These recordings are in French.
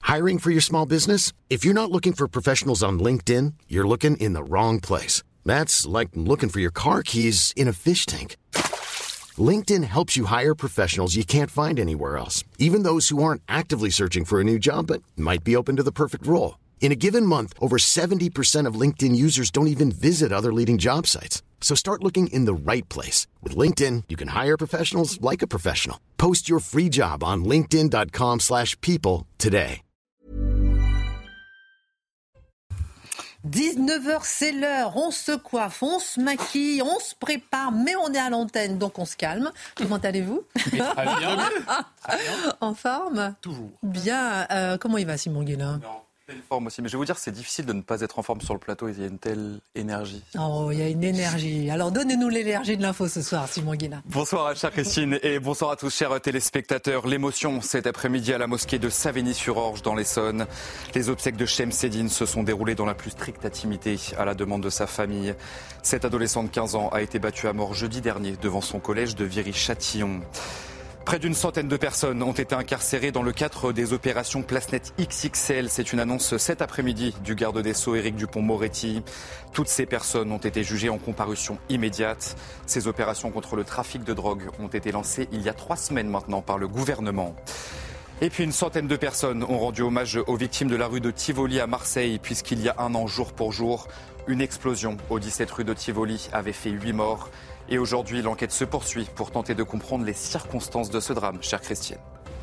Hiring for your small business? If you're not looking for professionals on LinkedIn, you're looking in the wrong place. That's like looking for your car keys in a fish tank. LinkedIn helps you hire professionals you can't find anywhere else, even those who aren't actively searching for a new job but might be open to the perfect role. In a given month, over 70% of LinkedIn users don't even visit other leading job sites. So start looking in the right place. With LinkedIn, you can hire professionals like a professional. Post your free job on linkedin.com/people today. 19h, c'est l'heure. On se coiffe, on se maquille, on se prépare, mais on est à l'antenne, donc on se calme. Comment allez-vous ? Très bien. En forme ? Toujours. Bien. Comment il va, Simon Guillain ? Pleine forme aussi, mais je vais vous dire, c'est difficile de ne pas être en forme sur le plateau, il y a une telle énergie. Oh, il y a une énergie. Alors donnez-nous l'énergie de l'info ce soir, Simon Guillain. Bonsoir chère Christine et bonsoir à tous chers téléspectateurs. L'émotion cet après-midi à la mosquée de Savigny-sur-Orge dans l'Essonne. Les obsèques de Chemseddine se sont déroulées dans la plus stricte intimité à la demande de sa famille. Cet adolescent de 15 ans a été battu à mort jeudi dernier devant son collège de Viry-Châtillon. Près d'une centaine de personnes ont été incarcérées dans le cadre des opérations Place-Net XXL. C'est une annonce cet après-midi du garde des Sceaux Éric Dupond-Moretti. Toutes ces personnes ont été jugées en comparution immédiate. Ces opérations contre le trafic de drogue ont été lancées il y a 3 semaines maintenant par le gouvernement. Et puis une centaine de personnes ont rendu hommage aux victimes de la rue de Tivoli à Marseille, puisqu'il y a un an, jour pour jour, une explosion au 17 rue de Tivoli avait fait 8 morts. Et aujourd'hui, l'enquête se poursuit pour tenter de comprendre les circonstances de ce drame, chère Christine.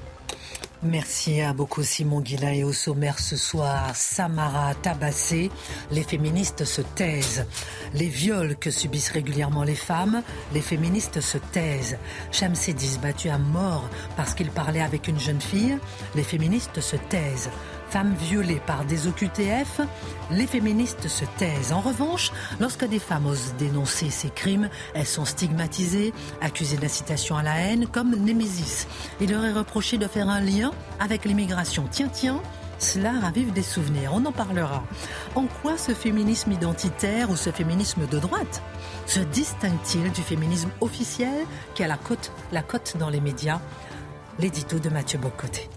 Merci à beaucoup Simon Guillain. Et au sommaire ce soir, Samara tabassée, les féministes se taisent. Les viols que subissent régulièrement les femmes, les féministes se taisent. Chemseddine battu à mort parce qu'il parlait avec une jeune fille, les féministes se taisent. Femmes violées par des OQTF, les féministes se taisent. En revanche, lorsque des femmes osent dénoncer ces crimes, elles sont stigmatisées, accusées d'incitation à la haine, comme Némésis. Il leur est reproché de faire un lien avec l'immigration. Tiens, cela ravive des souvenirs, on en parlera. En quoi ce féminisme identitaire ou ce féminisme de droite se distingue-t-il du féminisme officiel qui a la cote dans les médias ? L'édito de Mathieu Bocoté.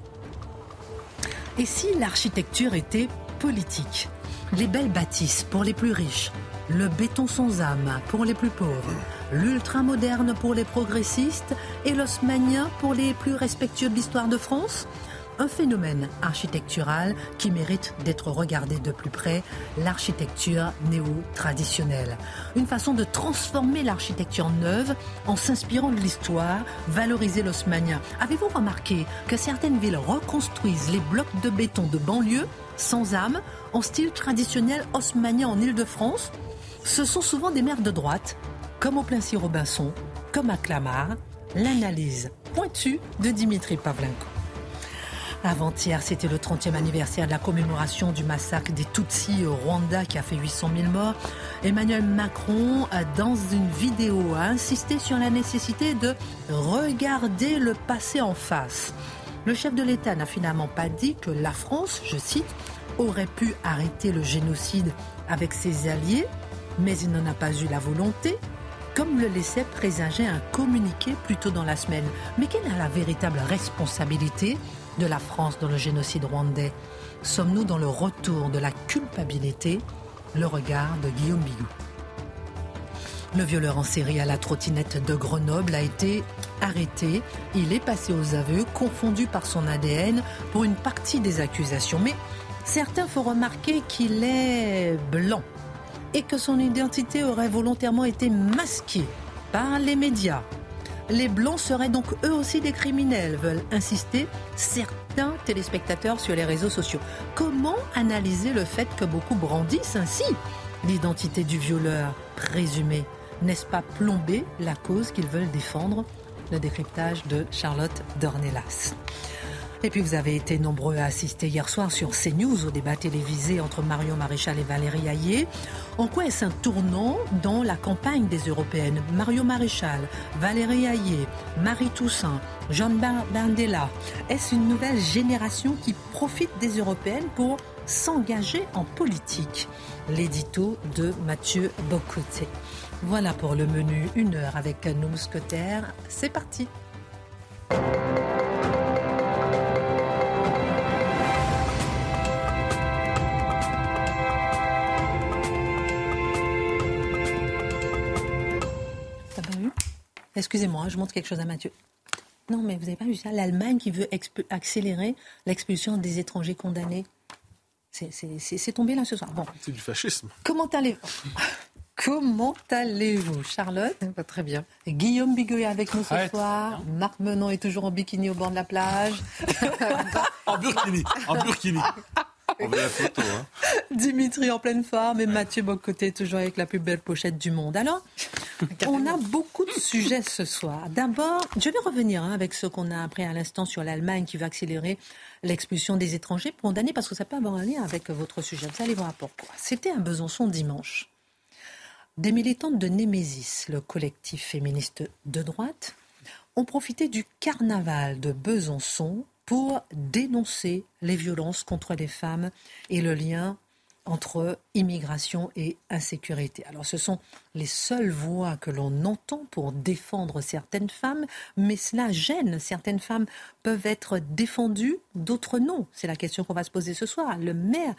Et si l'architecture était politique ? Les belles bâtisses pour les plus riches, le béton sans âme pour les plus pauvres, l'ultramoderne pour les progressistes et l'haussmannien pour les plus respectueux de l'histoire de France ? Un phénomène architectural qui mérite d'être regardé de plus près, l'architecture néo-traditionnelle. Une façon de transformer l'architecture neuve en s'inspirant de l'histoire, valoriser l'haussmannien. Avez-vous remarqué que certaines villes reconstruisent les blocs de béton de banlieue sans âme, en style traditionnel haussmannien en Île-de-France ? Ce sont souvent des maires de droite, comme au Plessis-Robinson, comme à Clamart. L'analyse pointue de Dimitri Pavlenko. Avant-hier, c'était le 30e anniversaire de la commémoration du massacre des Tutsis au Rwanda qui a fait 800 000 morts. Emmanuel Macron, dans une vidéo, a insisté sur la nécessité de regarder le passé en face. Le chef de l'État n'a finalement pas dit que la France, je cite, aurait pu arrêter le génocide avec ses alliés, mais il n'en a pas eu la volonté, comme le laissait présager un communiqué plus tôt dans la semaine. Mais quelle est la véritable responsabilité de la France dans le génocide rwandais ? Sommes-nous dans le retour de la culpabilité ? Le regard de Guillaume Bigot. Le violeur en série à la trottinette de Grenoble a été arrêté. Il est passé aux aveux, confondu par son ADN pour une partie des accusations. Mais certains font remarquer qu'il est blanc et que son identité aurait volontairement été masquée par les médias. Les Blancs seraient donc eux aussi des criminels, veulent insister certains téléspectateurs sur les réseaux sociaux. Comment analyser le fait que beaucoup brandissent ainsi l'identité du violeur présumé ? N'est-ce pas plomber la cause qu'ils veulent défendre ? Le décryptage de Charlotte Dornelas. Et puis vous avez été nombreux à assister hier soir sur CNews au débat télévisé entre Marion Maréchal et Valérie Hayé. En quoi est-ce un tournant dans la campagne des Européennes ? Marion Maréchal, Valérie Hayé, Marie Toussaint, Jean Bardella. Est-ce une nouvelle génération qui profite des Européennes pour s'engager en politique ? L'édito de Mathieu Bocoté. Voilà pour le menu 1 heure avec nos mousquetaires. C'est parti. Excusez-moi, je montre quelque chose à Mathieu. Non, mais vous n'avez pas vu ça? L'Allemagne qui veut accélérer l'expulsion des étrangers condamnés. C'est tombé là ce soir. Bon. C'est du fascisme. Comment allez-vous, Charlotte? Pas très bien. Guillaume Bigot est avec nous ce soir. Marc Menon est toujours en bikini au bord de la plage. En burkini. On veut la photo, hein. Dimitri en pleine forme et Mathieu Bocoté toujours avec la plus belle pochette du monde. Alors, on a beaucoup de sujets ce soir. D'abord, je vais revenir avec ce qu'on a appris à l'instant sur l'Allemagne qui va accélérer l'expulsion des étrangers condamnés parce que ça peut avoir un lien avec votre sujet. Vous allez voir pourquoi. C'était à Besançon dimanche. Des militantes de Némésis, le collectif féministe de droite, ont profité du carnaval de Besançon pour dénoncer les violences contre les femmes et le lien entre immigration et insécurité. Alors ce sont les seules voix que l'on entend pour défendre certaines femmes, mais cela gêne. Certaines femmes peuvent être défendues, d'autres non. C'est la question qu'on va se poser ce soir. La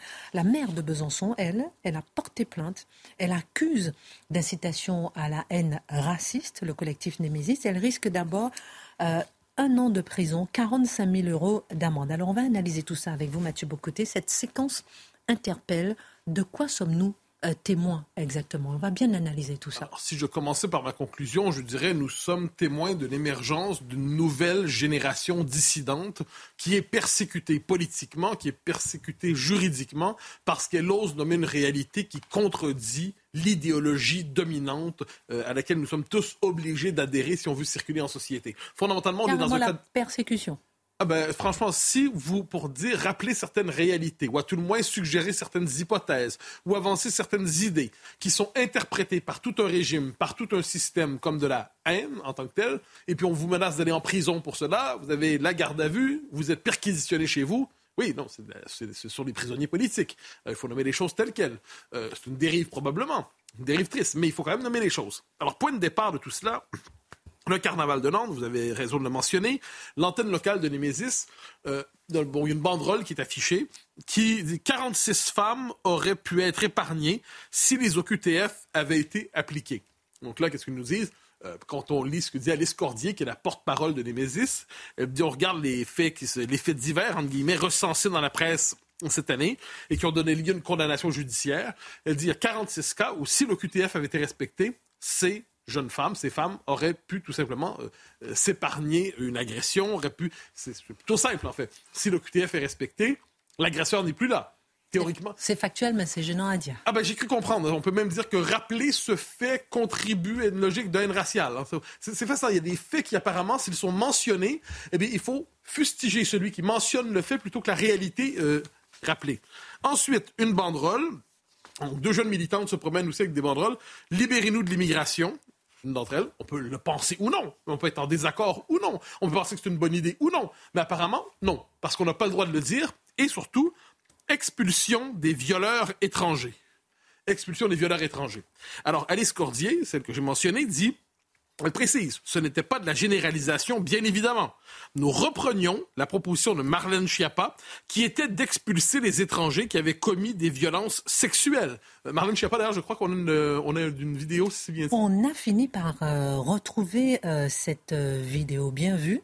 maire de Besançon, elle a porté plainte. Elle accuse d'incitation à la haine raciste, le collectif Némésis. Elle risque d'abord 1 an de prison, 45 000 euros d'amende. Alors on va analyser tout ça avec vous, Mathieu Bocoté. Cette séquence interpelle. De quoi sommes-nous témoins exactement? On va bien analyser tout ça. Alors, si je commençais par ma conclusion, je dirais nous sommes témoins de l'émergence d'une nouvelle génération dissidente qui est persécutée politiquement, qui est persécutée juridiquement parce qu'elle ose nommer une réalité qui contredit l'idéologie dominante à laquelle nous sommes tous obligés d'adhérer si on veut circuler en société. Fondamentalement, on est dans un cas de persécution. Franchement, si vous, pour rappeler certaines réalités, ou à tout le moins suggérer certaines hypothèses, ou avancer certaines idées qui sont interprétées par tout un régime, par tout un système comme de la haine en tant que telle, et puis on vous menace d'aller en prison pour cela, vous avez la garde à vue, vous êtes perquisitionné chez vous. Oui, non, ce sont des prisonniers politiques. Il faut nommer les choses telles quelles. C'est une dérive probablement, une dérive triste, mais il faut quand même nommer les choses. Alors, point de départ de tout cela... Le carnaval de Nantes, vous avez raison de le mentionner. L'antenne locale de Némésis, il y a une banderole qui est affichée qui dit 46 femmes auraient pu être épargnées si les OQTF avaient été appliqués. Donc là, qu'est-ce qu'ils nous disent? Quand on lit ce que dit Alice Cordier, qui est la porte-parole de Némésis, elle dit on regarde les faits divers, entre guillemets, recensés dans la presse cette année et qui ont donné lieu à une condamnation judiciaire. Elle dit il y a 46 cas où si l'OQTF avait été respecté, ces femmes auraient pu tout simplement s'épargner une agression, c'est plutôt simple en fait. Si l'OQTF est respecté, l'agresseur n'est plus là. Théoriquement. C'est factuel, mais c'est gênant à dire. J'ai cru comprendre. On peut même dire que rappeler ce fait contribue à une logique de haine raciale. C'est fait ça. Il y a des faits qui, apparemment, s'ils sont mentionnés, il faut fustiger celui qui mentionne le fait plutôt que la réalité rappelée. Ensuite, une banderole. Donc, 2 jeunes militantes se promènent aussi avec des banderoles. « Libérez-nous de l'immigration ». Une d'entre elles, on peut le penser ou non. On peut être en désaccord ou non. On peut penser que c'est une bonne idée ou non. Mais apparemment, non. Parce qu'on n'a pas le droit de le dire. Et surtout, expulsion des violeurs étrangers. Expulsion des violeurs étrangers. Alors, Alice Cordier, celle que j'ai mentionnée, dit... Elle précise, ce n'était pas de la généralisation, bien évidemment. Nous reprenions la proposition de Marlène Schiappa, qui était d'expulser les étrangers qui avaient commis des violences sexuelles. Marlène Schiappa, d'ailleurs, je crois qu'on a une vidéo, si c'est bien dit. On a fini par retrouver cette vidéo bien vue.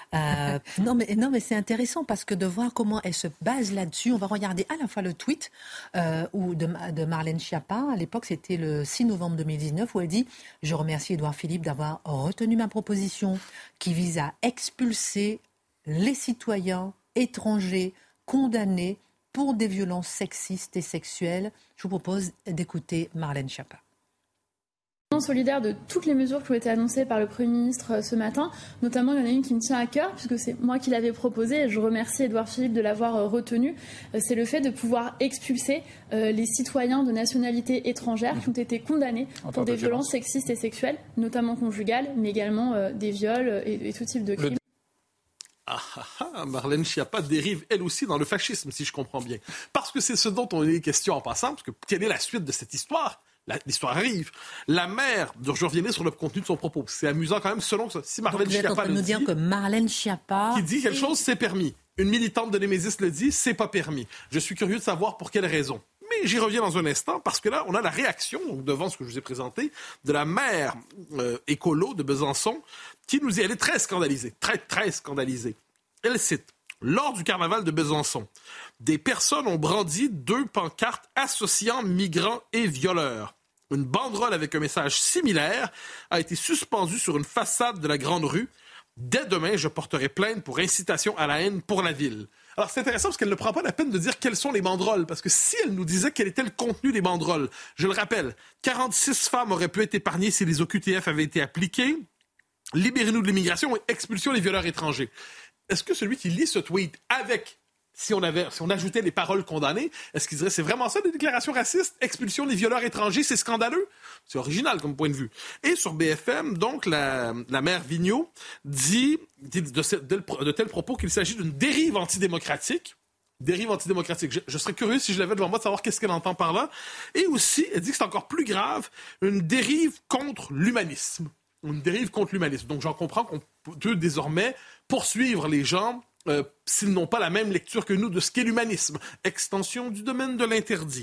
Non, mais c'est intéressant parce que de voir comment elle se base là-dessus, on va regarder à la fois le tweet de Marlène Schiappa. À l'époque, c'était le 6 novembre 2019 où elle dit « Je remercie Édouard Philippe d'avoir retenu ma proposition qui vise à expulser les citoyens étrangers condamnés pour des violences sexistes et sexuelles. » Je vous propose d'écouter Marlène Schiappa. Solidaire de toutes les mesures qui ont été annoncées par le Premier ministre ce matin. Notamment, il y en a une qui me tient à cœur, puisque c'est moi qui l'avais proposée, et je remercie Édouard Philippe de l'avoir retenue. C'est le fait de pouvoir expulser les citoyens de nationalité étrangère qui ont été condamnés pour des violences sexistes et sexuelles, notamment conjugales, mais également des viols et tout type de crimes. Marlène Schiappa dérive elle aussi dans le fascisme, si je comprends bien. Parce que c'est ce dont on est question en passant, parce que quelle est la suite de cette histoire? L'histoire arrive. La mère, je reviens sur le contenu de son propos. C'est amusant quand même, selon ça. Si Marlène Schiappa vous êtes en train de nous dire que Marlène Schiappa... qui dit quelque chose, c'est permis. Une militante de Némésis le dit, c'est pas permis. Je suis curieux de savoir pour quelle raison. Mais j'y reviens dans un instant parce que là, on a la réaction, donc, devant ce que je vous ai présenté, de la maire écolo de Besançon qui nous dit, elle est très scandalisée, très scandalisée. Elle cite, « Lors du carnaval de Besançon, des personnes ont brandi 2 pancartes associant migrants et violeurs. Une banderole avec un message similaire a été suspendue sur une façade de la Grande Rue. Dès demain, je porterai plainte pour incitation à la haine pour la ville. » Alors, c'est intéressant parce qu'elle ne prend pas la peine de dire quelles sont les banderoles, parce que si elle nous disait quel était le contenu des banderoles, je le rappelle, 46 femmes auraient pu être épargnées si les OQTF avaient été appliqués. Libérez-nous de l'immigration et expulsion des violeurs étrangers. Est-ce que celui qui lit ce tweet avec, si on ajoutait les paroles condamnées, est-ce qu'il dirait c'est vraiment ça des déclarations racistes? Expulsion des violeurs étrangers, c'est scandaleux? C'est original comme point de vue. Et sur BFM, donc, la maire Vigneault dit de tels propos qu'il s'agit d'une dérive antidémocratique. Dérive antidémocratique. Je serais curieux, si je l'avais devant moi, de savoir qu'est-ce qu'elle entend par là. Et aussi, elle dit que c'est encore plus grave, une dérive contre l'humanisme. Une dérive contre l'humanisme. Donc, j'en comprends qu'on peut désormais poursuivre les gens s'ils n'ont pas la même lecture que nous de ce qu'est l'humanisme. Extension du domaine de l'interdit.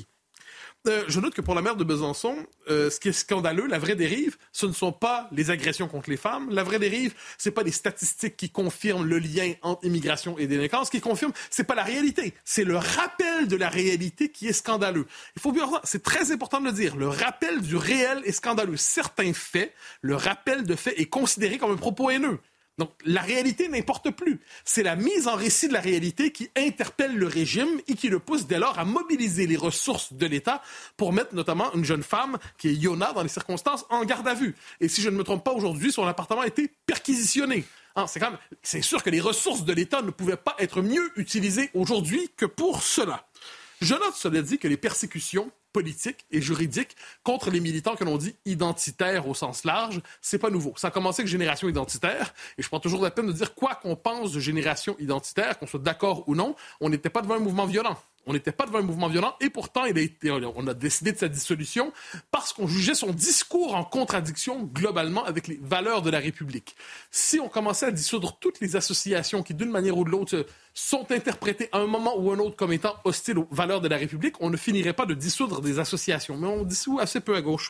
Je note que pour la maire de Besançon, ce qui est scandaleux, la vraie dérive, ce ne sont pas les agressions contre les femmes. La vraie dérive, c'est pas les statistiques qui confirment le lien entre immigration et délinquance. Ce qui confirme, c'est pas la réalité. C'est le rappel de la réalité qui est scandaleux. Il faut bien voir, c'est très important de le dire. Le rappel du réel est scandaleux. Certains faits, le rappel de faits est considéré comme un propos haineux. Donc, la réalité n'importe plus. C'est la mise en récit de la réalité qui interpelle le régime et qui le pousse dès lors à mobiliser les ressources de l'État pour mettre notamment une jeune femme, qui est Yona, dans les circonstances, en garde à vue. Et si je ne me trompe pas, aujourd'hui, son appartement a été perquisitionné. C'est sûr que les ressources de l'État ne pouvaient pas être mieux utilisées aujourd'hui que pour cela. Je note, cela dit, que les persécutions politiques et juridiques contre les militants que l'on dit identitaires au sens large, c'est pas nouveau. Ça a commencé avec Génération Identitaire, et je prends toujours la peine de dire quoi qu'on pense de Génération Identitaire, qu'on soit d'accord ou non, on n'était pas devant un mouvement violent. On n'était pas devant un mouvement violent et pourtant on a décidé de sa dissolution parce qu'on jugeait son discours en contradiction globalement avec les valeurs de la République. Si on commençait à dissoudre toutes les associations qui, d'une manière ou de l'autre, sont interprétées à un moment ou un autre comme étant hostiles aux valeurs de la République, on ne finirait pas de dissoudre des associations. Mais on dissout assez peu à gauche.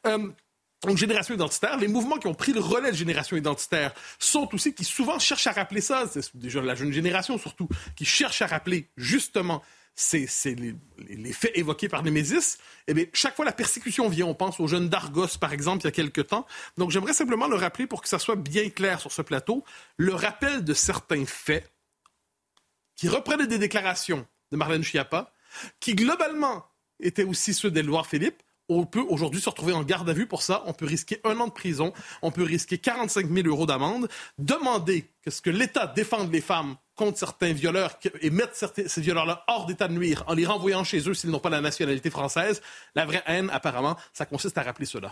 Donc, Génération Identitaire, les mouvements qui ont pris le relais de Génération Identitaire sont aussi, qui souvent cherchent à rappeler ça, c'est déjà la jeune génération surtout, qui cherche à rappeler justement c'est les faits évoqués par Némésis. Eh bien, chaque fois la persécution vient, on pense aux jeunes d'Argos, par exemple, il y a quelque temps. Donc, j'aimerais simplement le rappeler pour que ça soit bien clair sur ce plateau. Le rappel de certains faits qui reprenaient des déclarations de Marlène Schiappa, qui globalement étaient aussi ceux d'Édouard Philippe. On peut aujourd'hui se retrouver en garde à vue pour ça. On peut risquer 1 an de prison. On peut risquer 45 000 € d'amende. Demander que l'État défende les femmes contre certains violeurs et mettre ces violeurs-là hors d'état de nuire en les renvoyant chez eux s'ils n'ont pas la nationalité française. La vraie haine, apparemment, ça consiste à rappeler cela.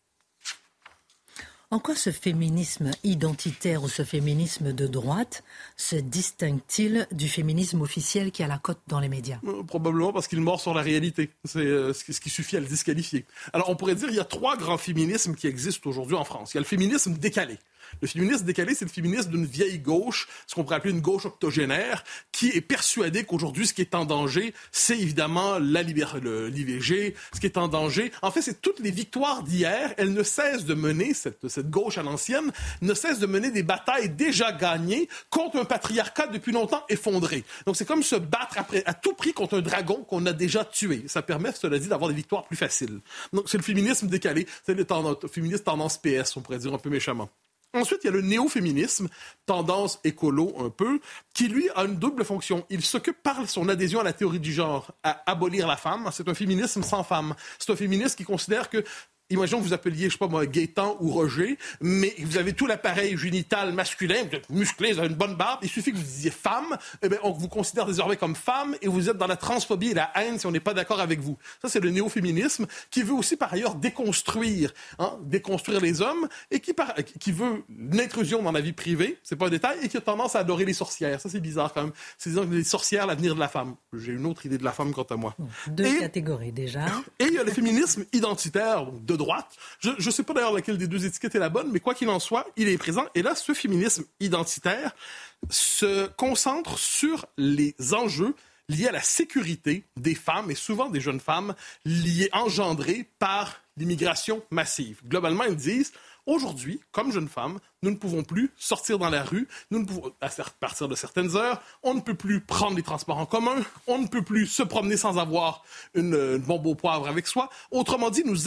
En quoi ce féminisme identitaire ou ce féminisme de droite se distingue-t-il du féminisme officiel qui a la cote dans les médias? Probablement parce qu'il mord sur la réalité. C'est ce qui suffit à le disqualifier. Alors, on pourrait dire qu'il y a 3 grands féminismes qui existent aujourd'hui en France. Il y a le féminisme décalé. Le féminisme décalé, c'est le féminisme d'une vieille gauche, ce qu'on pourrait appeler une gauche octogénaire, qui est persuadée qu'aujourd'hui, ce qui est en danger, c'est évidemment l'IVG, ce qui est en danger. En fait, c'est toutes les victoires d'hier. Elle ne cesse de mener, cette gauche à l'ancienne, ne cesse de mener des batailles déjà gagnées contre un patriarcat depuis longtemps effondré. Donc, c'est comme se battre à tout prix contre un dragon qu'on a déjà tué. Ça permet, cela dit, d'avoir des victoires plus faciles. Donc, c'est le féminisme décalé. C'est le féminisme tendance PS, on pourrait dire un peu méchamment. Ensuite, il y a le néo-féminisme, tendance écolo un peu, qui, lui, a une double fonction. Il s'occupe par son adhésion à la théorie du genre, à abolir la femme. C'est un féminisme sans femme. C'est un féminisme qui considère que, imaginons que vous appeliez, je sais pas moi, Gaétan ou Roger, mais vous avez tout l'appareil génital masculin, vous êtes musclé, vous avez une bonne barbe, il suffit que vous disiez femme, eh bien, on vous considère désormais comme femme et vous êtes dans la transphobie et la haine si on n'est pas d'accord avec vous. Ça, c'est le néo-féminisme qui veut aussi, par ailleurs, déconstruire les hommes et qui veut l'intrusion dans la vie privée, c'est pas un détail, et qui a tendance à adorer les sorcières. Ça, c'est bizarre quand même. C'est disant que les sorcières, l'avenir de la femme. J'ai une autre idée de la femme quant à moi. 2 catégories déjà. Et il y a le féminisme identitaire, de droite. Je ne sais pas d'ailleurs laquelle des 2 étiquettes est la bonne, mais quoi qu'il en soit, il est présent. Et là, ce féminisme identitaire se concentre sur les enjeux liées à la sécurité des femmes et souvent des jeunes femmes engendrées par l'immigration massive. Globalement, ils disent, aujourd'hui, comme jeunes femmes, nous ne pouvons plus sortir dans la rue, nous ne pouvons, à partir de certaines heures, on ne peut plus prendre les transports en commun, on ne peut plus se promener sans avoir une bombe au poivre avec soi. Autrement dit, nous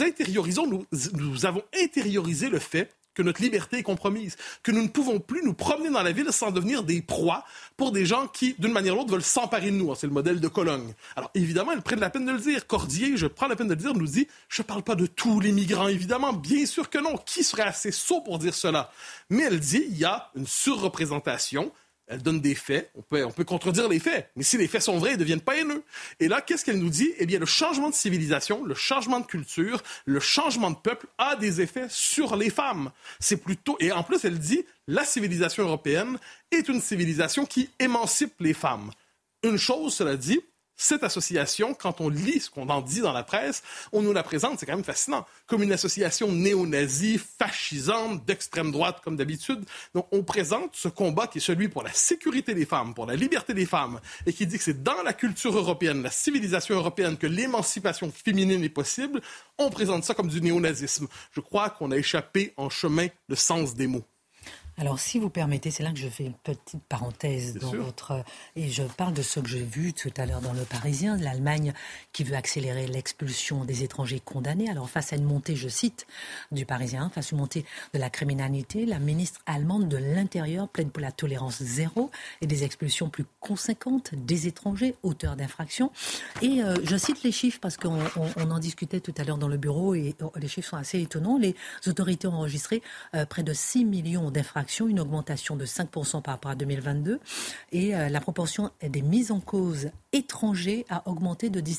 avons intériorisé le fait que notre liberté est compromise, que nous ne pouvons plus nous promener dans la ville sans devenir des proies pour des gens qui, d'une manière ou l'autre, veulent s'emparer de nous. C'est le modèle de Cologne. Alors, évidemment, elle prend la peine de le dire. Cordier, je prends la peine de le dire, nous dit « Je ne parle pas de tous les migrants, évidemment. Bien sûr que non. Qui serait assez sot pour dire cela? » Mais elle dit « Il y a une surreprésentation. » Elle donne des faits. On peut contredire les faits. Mais si les faits sont vrais, ils ne deviennent pas haineux. Et là, qu'est-ce qu'elle nous dit? Eh bien, le changement de civilisation, le changement de culture, le changement de peuple a des effets sur les femmes. C'est plutôt... Et en plus, elle dit, la civilisation européenne est une civilisation qui émancipe les femmes. Une chose, cela dit, cette association, quand on lit ce qu'on en dit dans la presse, on nous la présente, c'est quand même fascinant, comme une association néo-nazie, fascisante, d'extrême droite, comme d'habitude. Donc, on présente ce combat qui est celui pour la sécurité des femmes, pour la liberté des femmes, et qui dit que c'est dans la culture européenne, la civilisation européenne, que l'émancipation féminine est possible. On présente ça comme du néo-nazisme. Je crois qu'on a échappé en chemin le sens des mots. Alors, si vous permettez, c'est là que je fais une petite parenthèse dans votre... Et je parle de ce que j'ai vu tout à l'heure dans Le Parisien, l'Allemagne qui veut accélérer l'expulsion des étrangers condamnés. Alors, face à une montée, je cite, du Parisien, face à une montée de la criminalité, la ministre allemande de l'Intérieur plaide pour la tolérance zéro et des expulsions plus conséquentes des étrangers auteurs d'infractions. Et je cite les chiffres parce qu'on en discutait tout à l'heure dans le bureau et les chiffres sont assez étonnants. Les autorités ont enregistré près de 6 millions d'infractions, une augmentation de 5% par rapport à 2022. Et la proportion des mises en cause étrangers a augmenté de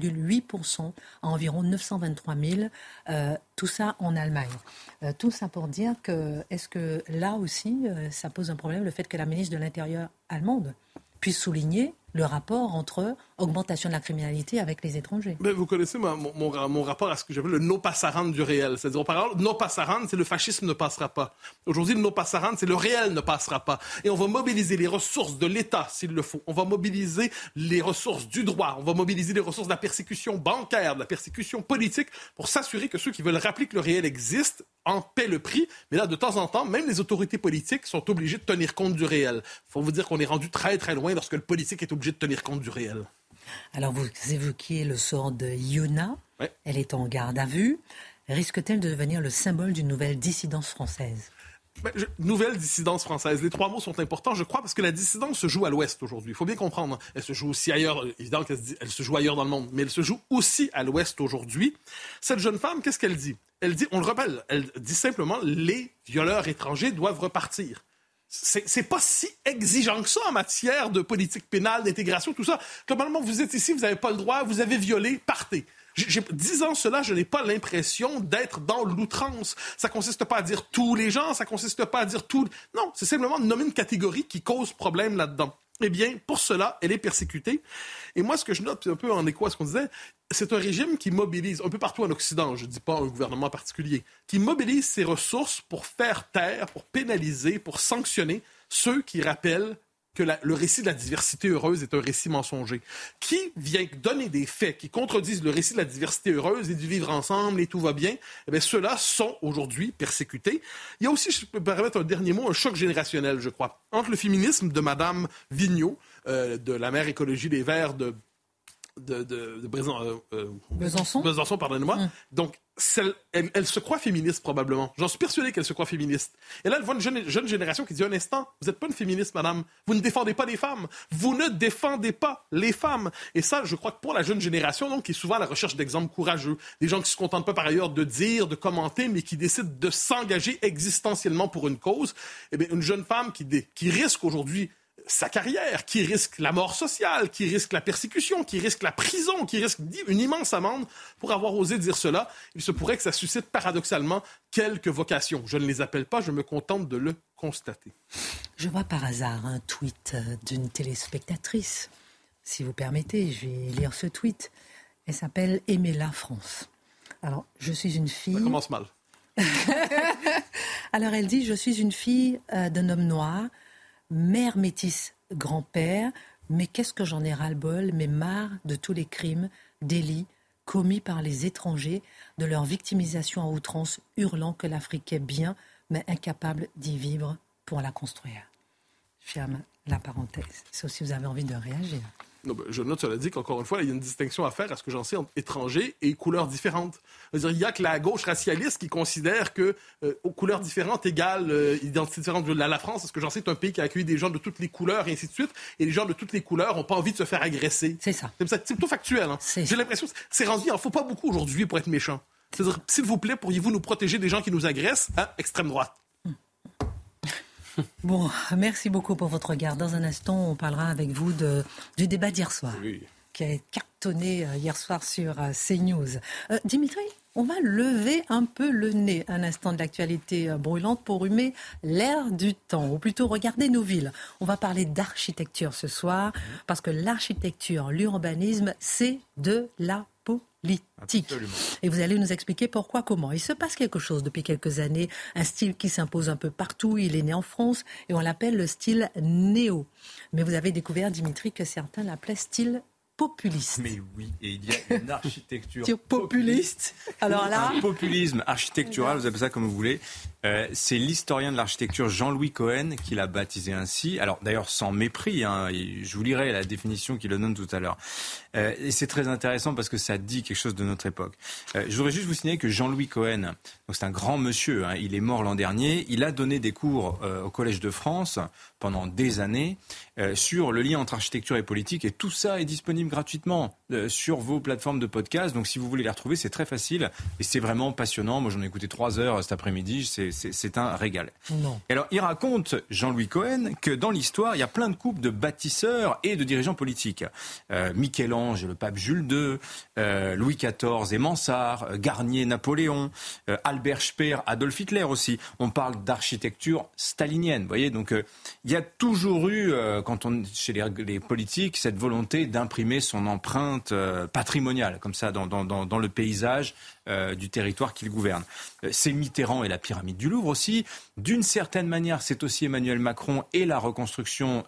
17,8% à environ 923 000. Tout ça en Allemagne. Tout ça pour dire que, est-ce que là aussi, ça pose un problème, le fait que la ministre de l'Intérieur allemande puisse souligner le rapport entre augmentation de la criminalité avec les étrangers. Mais vous connaissez mon rapport à ce que j'appelle le no passaran du réel. C'est-à-dire, par exemple, no passaran, c'est le fascisme ne passera pas. Aujourd'hui, le no passaran, c'est le réel ne passera pas. Et on va mobiliser les ressources de l'État, s'il le faut. On va mobiliser les ressources du droit. On va mobiliser les ressources de la persécution bancaire, de la persécution politique, pour s'assurer que ceux qui veulent rappeler que le réel existe en paient le prix. Mais là, de temps en temps, même les autorités politiques sont obligées de tenir compte du réel. Il faut vous dire qu'on est rendu très, très loin lorsque le politique est obligé de tenir compte du réel. Alors, vous évoquiez le sort de Yona. Ouais. Elle est en garde à vue. Risque-t-elle de devenir le symbole d'une nouvelle dissidence française? Nouvelle dissidence française. Les trois mots sont importants, je crois, parce que la dissidence se joue à l'Ouest aujourd'hui. Il faut bien comprendre. Elle se joue aussi ailleurs. Évidemment qu'elle se joue ailleurs dans le monde, mais elle se joue aussi à l'Ouest aujourd'hui. Cette jeune femme, qu'est-ce qu'elle dit? Elle dit, on le rappelle, elle dit simplement, les violeurs étrangers doivent repartir. C'est pas si exigeant que ça en matière de politique pénale, d'intégration, tout ça. Globalement, vous êtes ici, vous n'avez pas le droit, vous avez violé, partez. Disant cela, je n'ai pas l'impression d'être dans l'outrance. Ça consiste pas à dire tous les gens, ça consiste pas à dire tout... Non, c'est simplement de nommer une catégorie qui cause problème là-dedans. Eh bien, pour cela, elle est persécutée. Et moi, ce que je note un peu en écho à ce qu'on disait, c'est un régime qui mobilise, un peu partout en Occident, je ne dis pas un gouvernement particulier, qui mobilise ses ressources pour faire taire, pour pénaliser, pour sanctionner ceux qui rappellent que le récit de la diversité heureuse est un récit mensonger. Qui vient donner des faits qui contredisent le récit de la diversité heureuse et du vivre ensemble et tout va bien, eh bien, ceux-là sont aujourd'hui persécutés. Il y a aussi, je peux me permettre un dernier mot, un choc générationnel, je crois, entre le féminisme de Mme Vigneault, de la mère écologie des Verts de Besançon, pardonnez-moi. Donc, elle se croit féministe, probablement. J'en suis persuadé qu'elle se croit féministe. Et là, elle voit une jeune génération qui dit, un instant, vous n'êtes pas une féministe, madame. Vous ne défendez pas les femmes. Vous ne défendez pas les femmes. Et ça, je crois que pour la jeune génération, donc, qui est souvent à la recherche d'exemples courageux, des gens qui ne se contentent pas, par ailleurs, de dire, de commenter, mais qui décident de s'engager existentiellement pour une cause, eh bien, une jeune femme qui risque aujourd'hui sa carrière, qui risque la mort sociale, qui risque la persécution, qui risque la prison, qui risque une immense amende pour avoir osé dire cela, il se pourrait que ça suscite paradoxalement quelques vocations. Je ne les appelle pas, je me contente de le constater. Je vois par hasard un tweet d'une téléspectatrice. Si vous permettez, je vais lire ce tweet. Elle s'appelle Aimez-la France. Alors, je suis une fille... Ça commence mal. Alors, elle dit, je suis une fille d'un homme noir, mère métisse grand-père, Mais qu'est-ce que j'en ai ras-le-bol, mais marre de tous les crimes, délits commis par les étrangers, de leur victimisation à outrance, hurlant que l'Afrique est bien, mais incapable d'y vivre pour la construire. Je ferme la parenthèse, sauf si vous avez envie de réagir. Non, ben, je note, cela dit qu'encore une fois, il y a une distinction à faire, à ce que j'en sais, entre étrangers et couleurs différentes. C'est-à-dire, il y a que la gauche racialiste qui considère que aux couleurs différentes égale identité différente. La France, à ce que j'en sais, est un pays qui a accueilli des gens de toutes les couleurs et ainsi de suite. Et les gens de toutes les couleurs n'ont pas envie de se faire agresser. C'est ça. C'est plutôt factuel. Hein. J'ai l'impression que c'est rendu, il n'en faut pas beaucoup aujourd'hui pour être méchant. C'est-à-dire, s'il vous plaît, pourriez-vous nous protéger des gens qui nous agressent? Extrême droite. Bon, merci beaucoup pour votre regard. Dans un instant, on parlera avec vous du débat d'hier soir, qui a cartonné hier soir sur CNews. Dimitri, on va lever un peu le nez un instant de l'actualité brûlante pour humer l'air du temps, ou plutôt regarder nos villes. On va parler d'architecture ce soir, parce que l'architecture, l'urbanisme, c'est de la politique. Absolument. Et vous allez nous expliquer pourquoi, comment. Il se passe quelque chose depuis quelques années, un style qui s'impose un peu partout. Il est né en France et on l'appelle le style néo. Mais vous avez découvert, Dimitri, que certains l'appelaient style populiste. Mais oui, et il y a une architecture populiste. Alors là, un populisme architectural, vous appelez ça comme vous voulez. C'est l'historien de l'architecture Jean-Louis Cohen qui l'a baptisé ainsi. Alors d'ailleurs sans mépris, hein, je vous lirai la définition qu'il le donne tout à l'heure. Et c'est très intéressant parce que ça dit quelque chose de notre époque. Je voudrais juste vous signaler que Jean-Louis Cohen, donc c'est un grand monsieur, hein, il est mort l'an dernier, il a donné des cours au Collège de France pendant des années sur le lien entre architecture et politique, et tout ça est disponible gratuitement sur vos plateformes de podcast. Donc si vous voulez les retrouver, c'est très facile et c'est vraiment passionnant. Moi j'en ai écouté 3 heures cet après-midi, c'est un régal. Non. Et alors il raconte, Jean-Louis Cohen, que dans l'histoire il y a plein de couples de bâtisseurs et de dirigeants politiques. Michel-Ange et le pape Jules II, Louis XIV et Mansart, Garnier, Napoléon, Albert Speer, Adolf Hitler aussi. On parle d'architecture stalinienne, vous voyez. Donc il y a toujours eu, chez les politiques, cette volonté d'imprimer son empreinte patrimoniale, comme ça, dans le paysage du territoire qu'il gouverne. C'est Mitterrand et la pyramide du Louvre aussi. D'une certaine manière, c'est aussi Emmanuel Macron et la reconstruction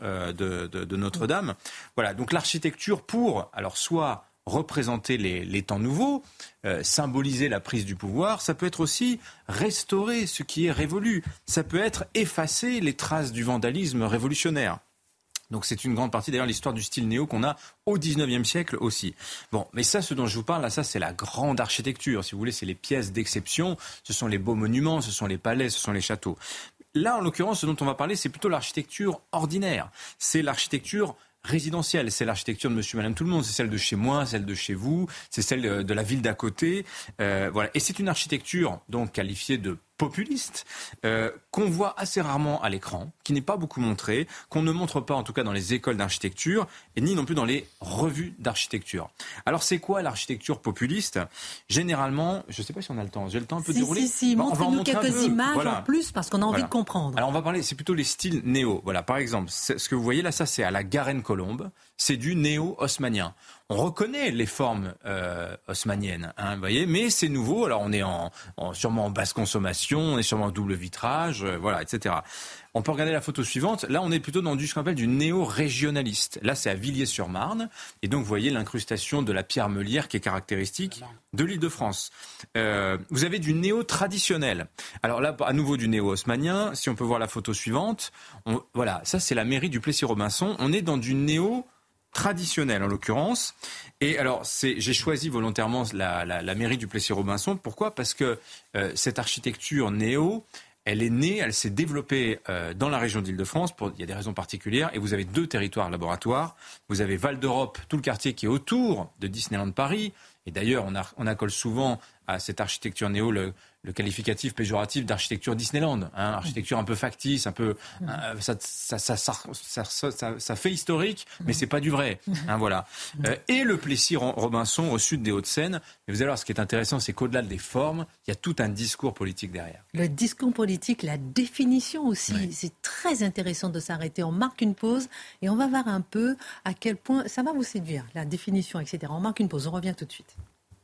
de Notre-Dame. Voilà, donc l'architecture pour, alors soit représenter les temps nouveaux, symboliser la prise du pouvoir, ça peut être aussi restaurer ce qui est révolu. Ça peut être effacer les traces du vandalisme révolutionnaire. Donc c'est une grande partie d'ailleurs l'histoire du style néo qu'on a au 19e siècle aussi. Bon, mais ça, ce dont je vous parle, là, ça c'est la grande architecture. Si vous voulez, c'est les pièces d'exception, ce sont les beaux monuments, ce sont les palais, ce sont les châteaux. Là, en l'occurrence, ce dont on va parler, c'est plutôt l'architecture ordinaire. C'est l'architecture résidentielle, c'est l'architecture de monsieur, madame, tout le monde. C'est celle de chez moi, celle de chez vous, c'est celle de la ville d'à côté. Voilà. Et c'est une architecture donc qualifiée de populiste, qu'on voit assez rarement à l'écran, qui n'est pas beaucoup montré, qu'on ne montre pas en tout cas dans les écoles d'architecture, et ni non plus dans les revues d'architecture. Alors c'est quoi l'architecture populiste ? Généralement, je ne sais pas si on a le temps, j'ai le temps un peu de dérouler. Si, montrez-nous quelques images en plus, parce qu'on a envie de comprendre. Alors on va parler, c'est plutôt les styles néo. Voilà, par exemple, ce que vous voyez là, ça c'est à la Garenne-Colombe, c'est du néo-haussmannien. On reconnaît les formes haussmanniennes, hein, vous voyez, mais c'est nouveau. Alors on est sûrement en basse consommation, on est sûrement en double vitrage, voilà, etc. On peut regarder la photo suivante. Là, on est plutôt dans ce qu'on appelle du néo-régionaliste. Là, c'est à Villiers-sur-Marne. Et donc, vous voyez l'incrustation de la pierre meulière qui est caractéristique de l'Île-de-France. Vous avez du néo-traditionnel. Alors là, à nouveau du néo-haussmannien. Si on peut voir la photo suivante. Voilà, ça, c'est la mairie du Plessis-Robinson. On est dans du néo-traditionnel, en l'occurrence. Et alors, j'ai choisi volontairement la mairie du Plessis-Robinson. Pourquoi ? Parce que cette architecture néo, elle s'est développée dans la région d'Île-de-France. Il y a des raisons particulières. Et vous avez 2 territoires laboratoires. Vous avez Val d'Europe, tout le quartier qui est autour de Disneyland Paris. Et d'ailleurs, on accole souvent à cette architecture néo le qualificatif péjoratif d'architecture Disneyland, hein, architecture un peu factice, un peu ça fait historique, mais c'est pas du vrai, hein, voilà. Et le Plessis-Robinson au sud des Hauts-de-Seine. Mais vous allez voir, ce qui est intéressant, c'est qu'au-delà des formes, il y a tout un discours politique derrière. Le discours politique, la définition aussi, oui. C'est très intéressant de s'arrêter. On marque une pause et on va voir un peu à quel point ça va vous séduire, la définition, etc. On marque une pause, on revient tout de suite.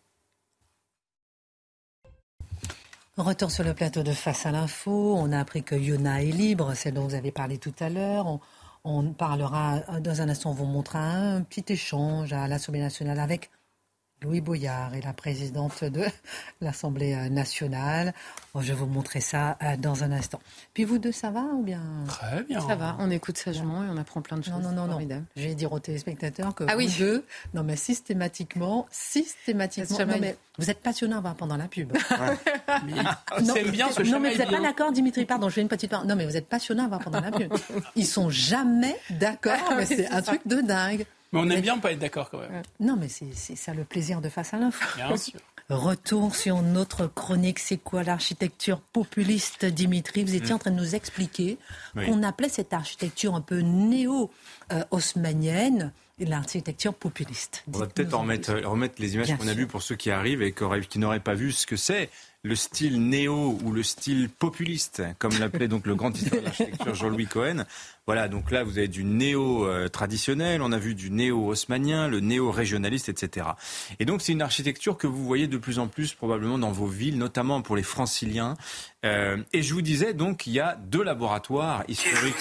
Retour sur le plateau de Face à l'info. On a appris que Yona est libre, celle dont vous avez parlé tout à l'heure. On parlera, dans un instant, on vous montrera un petit échange à l'Assemblée nationale avec Louis Boyard et la présidente de l'Assemblée nationale. Je vais vous montrer ça dans un instant. Puis vous deux, ça va ou bien? Très bien. Ça va, on écoute sagement et on apprend plein de choses. Non. Je vais dire aux téléspectateurs que vous deux, non mais systématiquement, non mais vous êtes passionnants pendant la pub. C'est bien ce chemin. Non mais vous n'êtes pas d'accord, Dimitri, pardon, je fais une petite part. Non mais vous êtes passionnants pendant la pub. Ils sont jamais d'accord, mais c'est un truc de dingue. Mais on aime bien pas être d'accord quand même. Non, mais c'est ça le plaisir de Face à l'info. Bien sûr. Retour sur notre chronique. C'est quoi l'architecture populiste, Dimitri? Vous étiez en train de nous expliquer qu'on appelait cette architecture un peu néo-haussmannienne l'architecture populiste. On va peut-être remettre les images qu'on a vues pour ceux qui arrivent et qui n'auraient pas vu ce que c'est. Le style néo ou le style populiste, comme l'appelait donc le grand historien de l'architecture Jean-Louis Cohen. Voilà, donc là vous avez du néo traditionnel, on a vu du néo haussmannien, le néo régionaliste, etc. Et donc c'est une architecture que vous voyez de plus en plus probablement dans vos villes, notamment pour les franciliens. Et je vous disais donc il y a 2 laboratoires historiques.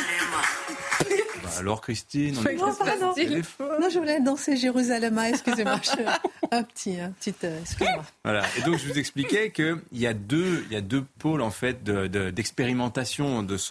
Alors Christine, on est non, je voulais danser Jérusalem, excusez-moi, un petit, excusez-moi. Voilà. Et donc je vous expliquais qu'il y a deux pôles en fait d'expérimentation de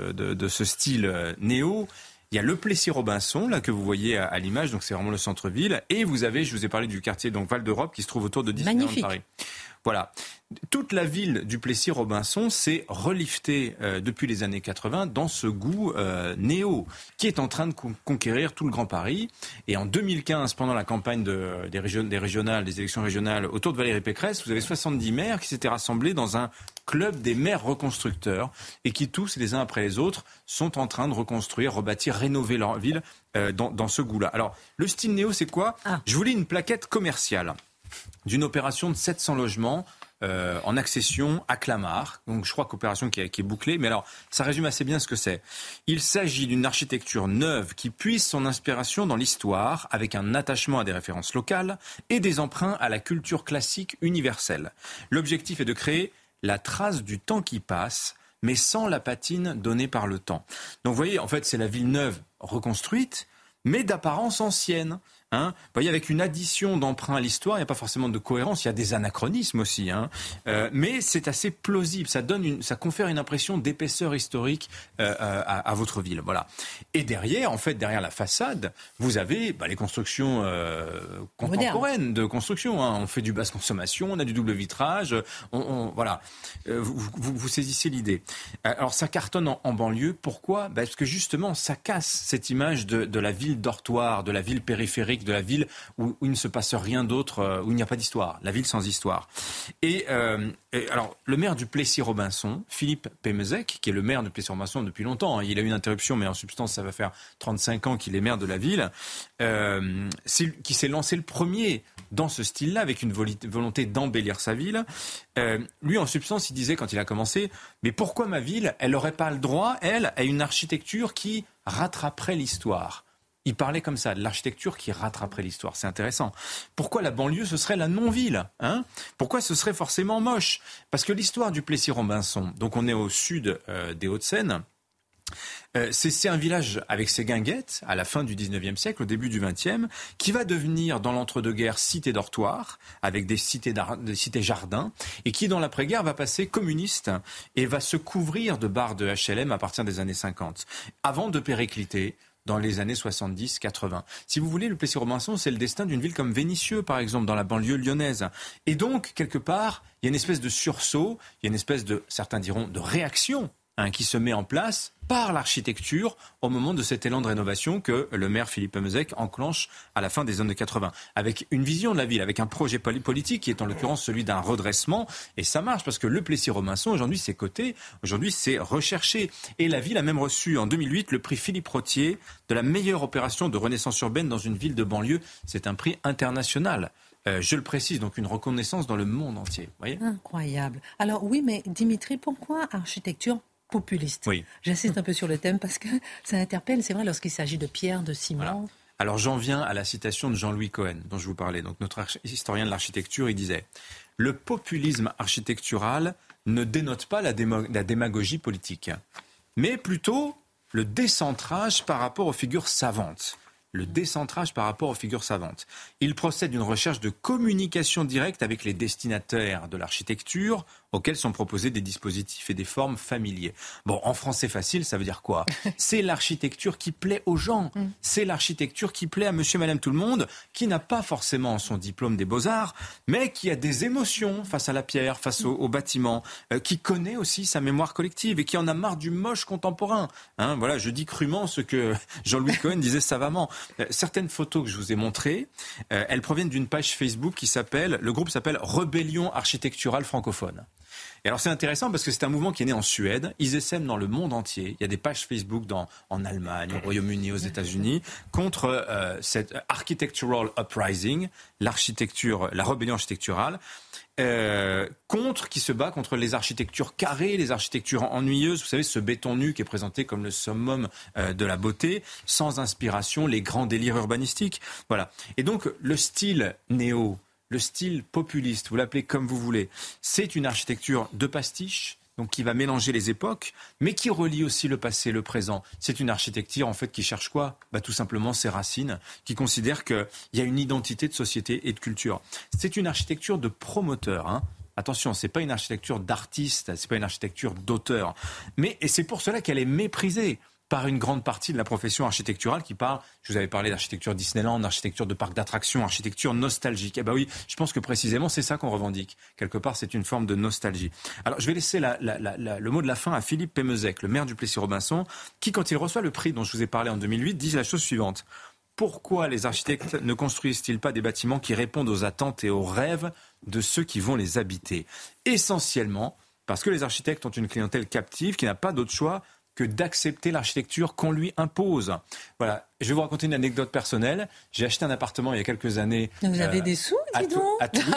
ce style néo. Il y a le Plessis-Robinson là que vous voyez à l'image, donc c'est vraiment le centre-ville, et je vous ai parlé du quartier donc Val d'Europe qui se trouve autour de Disneyland Paris. Voilà. Toute la ville du Plessis-Robinson s'est reliftée depuis les années 80 dans ce goût néo qui est en train de conquérir tout le Grand Paris. Et en 2015, pendant la campagne des élections régionales autour de Valérie Pécresse, vous avez 70 maires qui s'étaient rassemblés dans un club des maires reconstructeurs et qui tous, les uns après les autres, sont en train de reconstruire, rebâtir, rénover leur ville dans ce goût-là. Alors, le style néo, c'est quoi ? Je vous lis une plaquette commerciale d'une opération de 700 logements en accession à Clamart. Donc je crois qu'opération qui est bouclée. Mais alors, ça résume assez bien ce que c'est. Il s'agit d'une architecture neuve qui puise son inspiration dans l'histoire avec un attachement à des références locales et des emprunts à la culture classique universelle. L'objectif est de créer la trace du temps qui passe, mais sans la patine donnée par le temps. Donc vous voyez, en fait, c'est la ville neuve reconstruite, mais d'apparence ancienne. Vous voyez, avec une addition d'emprunts à l'histoire, il n'y a pas forcément de cohérence, il y a des anachronismes aussi, mais c'est assez plausible, ça confère une impression d'épaisseur historique à votre ville. Voilà. Et derrière la façade, vous avez les constructions contemporaines de construction. On fait du basse consommation, on a du double vitrage, voilà. Vous saisissez l'idée. Alors ça cartonne en banlieue, pourquoi ? Parce que justement, ça casse cette image de la ville dortoir, de la ville périphérique, de la ville où il ne se passe rien d'autre, où il n'y a pas d'histoire, la ville sans histoire. Et alors, le maire du Plessis-Robinson, Philippe Pémezec, qui est le maire de Plessis-Robinson depuis longtemps, il a eu une interruption, mais en substance, ça va faire 35 ans qu'il est maire de la ville, qui s'est lancé le premier dans ce style-là, avec une volonté d'embellir sa ville. Lui, en substance, il disait, quand il a commencé, mais pourquoi ma ville, elle n'aurait pas le droit, elle, à une architecture qui rattraperait l'histoire ? Il parlait comme ça, de l'architecture qui rattraperait l'histoire. C'est intéressant. Pourquoi la banlieue, ce serait la non-ville ? Pourquoi ce serait forcément moche ? Parce que l'histoire du Plessis-Robinson, donc on est au sud des Hauts-de-Seine, c'est un village avec ses guinguettes à la fin du 19e siècle, au début du 20e, qui va devenir dans l'entre-deux-guerres cité-dortoir, avec des cités-jardins, et qui dans l'après-guerre va passer communiste et va se couvrir de barres de HLM à partir des années 50, avant de péricliter dans les années 70-80. Si vous voulez, le Plessis-Robinson, c'est le destin d'une ville comme Vénissieux, par exemple, dans la banlieue lyonnaise. Et donc, quelque part, il y a une espèce de sursaut, il y a une espèce de, certains diront, de réaction qui se met en place par l'architecture au moment de cet élan de rénovation que le maire Philippe Pémezec enclenche à la fin des années 80. Avec une vision de la ville, avec un projet politique qui est en l'occurrence celui d'un redressement. Et ça marche parce que le Plessis-Robinson, aujourd'hui, c'est coté, aujourd'hui, c'est recherché. Et la ville a même reçu en 2008 le prix Philippe Rottier de la meilleure opération de renaissance urbaine dans une ville de banlieue. C'est un prix international. Je le précise, donc une reconnaissance dans le monde entier. Voyez ? Incroyable. Alors oui, mais Dimitri, pourquoi architecture populiste ? Oui. J'insiste un peu sur le thème parce que ça interpelle, c'est vrai, lorsqu'il s'agit de pierre, de ciment. Voilà. Alors j'en viens à la citation de Jean-Louis Cohen, dont je vous parlais. Donc notre historien de l'architecture, il disait « Le populisme architectural ne dénote pas la démagogie politique, mais plutôt le décentrage par rapport aux figures savantes. Il procède d'une recherche de communication directe avec les destinataires de l'architecture auxquels sont proposés des dispositifs et des formes familiers. Bon, en français facile, ça veut dire quoi ? C'est l'architecture qui plaît aux gens. C'est l'architecture qui plaît à monsieur, madame, tout le monde, qui n'a pas forcément son diplôme des beaux-arts, mais qui a des émotions face à la pierre, face au bâtiment, qui connaît aussi sa mémoire collective et qui en a marre du moche contemporain. Voilà, je dis crûment ce que Jean-Louis Cohen disait savamment. Certaines photos que je vous ai montrées, elles proviennent d'une page Facebook le groupe s'appelle Rébellion architecturale francophone. Et alors c'est intéressant parce que c'est un mouvement qui est né en Suède. Ils essaiment dans le monde entier. Il y a des pages Facebook en Allemagne, au Royaume-Uni, aux États-Unis, contre cette architectural uprising, la rébellion architecturale, qui se bat contre les architectures carrées, les architectures ennuyeuses. Vous savez, ce béton nu qui est présenté comme le summum de la beauté, sans inspiration, les grands délires urbanistiques. Voilà. Et donc le style néo, le style populiste, vous l'appelez comme vous voulez, c'est une architecture de pastiche, donc qui va mélanger les époques, mais qui relie aussi le passé, le présent. C'est une architecture en fait qui cherche quoi ? Tout simplement ses racines, qui considère qu'il y a une identité de société et de culture. C'est une architecture de promoteur. Attention, c'est pas une architecture d'artiste, c'est pas une architecture d'auteur. Et c'est pour cela qu'elle est méprisée par une grande partie de la profession architecturale qui parle, je vous avais parlé d'architecture Disneyland, d'architecture de parc d'attractions, architecture nostalgique. Oui, je pense que précisément c'est ça qu'on revendique. Quelque part, c'est une forme de nostalgie. Alors, je vais laisser le mot de la fin à Philippe Pémezec, le maire du Plessis-Robinson, qui, quand il reçoit le prix dont je vous ai parlé en 2008, dit la chose suivante. Pourquoi les architectes ne construisent-ils pas des bâtiments qui répondent aux attentes et aux rêves de ceux qui vont les habiter ? Essentiellement, parce que les architectes ont une clientèle captive qui n'a pas d'autre choix que d'accepter l'architecture qu'on lui impose. Voilà. Je vais vous raconter une anecdote personnelle. J'ai acheté un appartement il y a quelques années. Vous avez des sous, dis donc.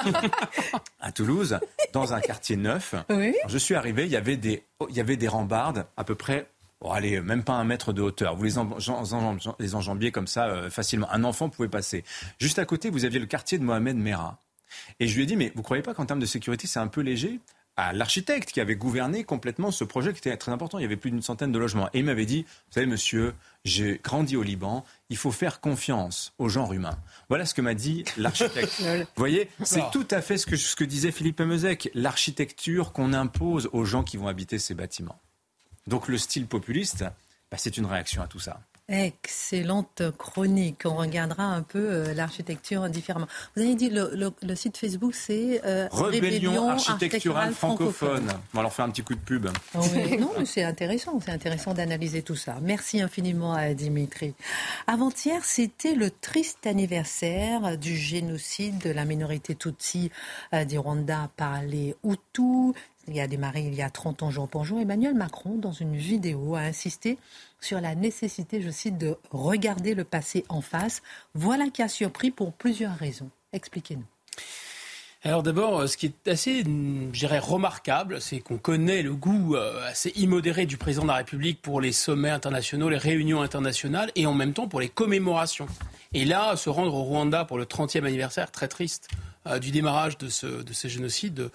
À Toulouse, dans un quartier neuf. Oui. Je suis arrivé, il y avait des rambardes à peu près, même pas 1 mètre de hauteur. Vous les enjambiez comme ça facilement. Un enfant pouvait passer. Juste à côté, vous aviez le quartier de Mohamed Merah. Et je lui ai dit, mais vous ne croyez pas qu'en termes de sécurité, c'est un peu léger ? À l'architecte qui avait gouverné complètement ce projet qui était très important. Il y avait plus d'100 de logements. Et il m'avait dit, vous savez monsieur, j'ai grandi au Liban, il faut faire confiance au genre humain. Voilà ce que m'a dit l'architecte. Vous voyez, c'est tout à fait ce que disait Philippe Pémezec, l'architecture qu'on impose aux gens qui vont habiter ces bâtiments. Donc le style populiste, c'est une réaction à tout ça. Excellente chronique. On regardera un peu l'architecture différemment. Vous avez dit le site Facebook, c'est Rébellion architecturale francophone. On leur fait un petit coup de pub. Oui, non, mais c'est intéressant d'analyser tout ça. Merci infiniment à Dimitri. Avant-hier, c'était le triste anniversaire du génocide de la minorité Tutsi du Rwanda par les Hutus. Il a démarré il y a 30 ans jour pour jour. Emmanuel Macron, dans une vidéo, a insisté sur la nécessité, je cite, de regarder le passé en face. Voilà qui a surpris pour plusieurs raisons. Expliquez-nous. Alors d'abord, ce qui est assez, je dirais, remarquable, c'est qu'on connaît le goût assez immodéré du président de la République pour les sommets internationaux, les réunions internationales et en même temps pour les commémorations. Et là, se rendre au Rwanda pour le 30e anniversaire, très triste, du démarrage de ce génocide,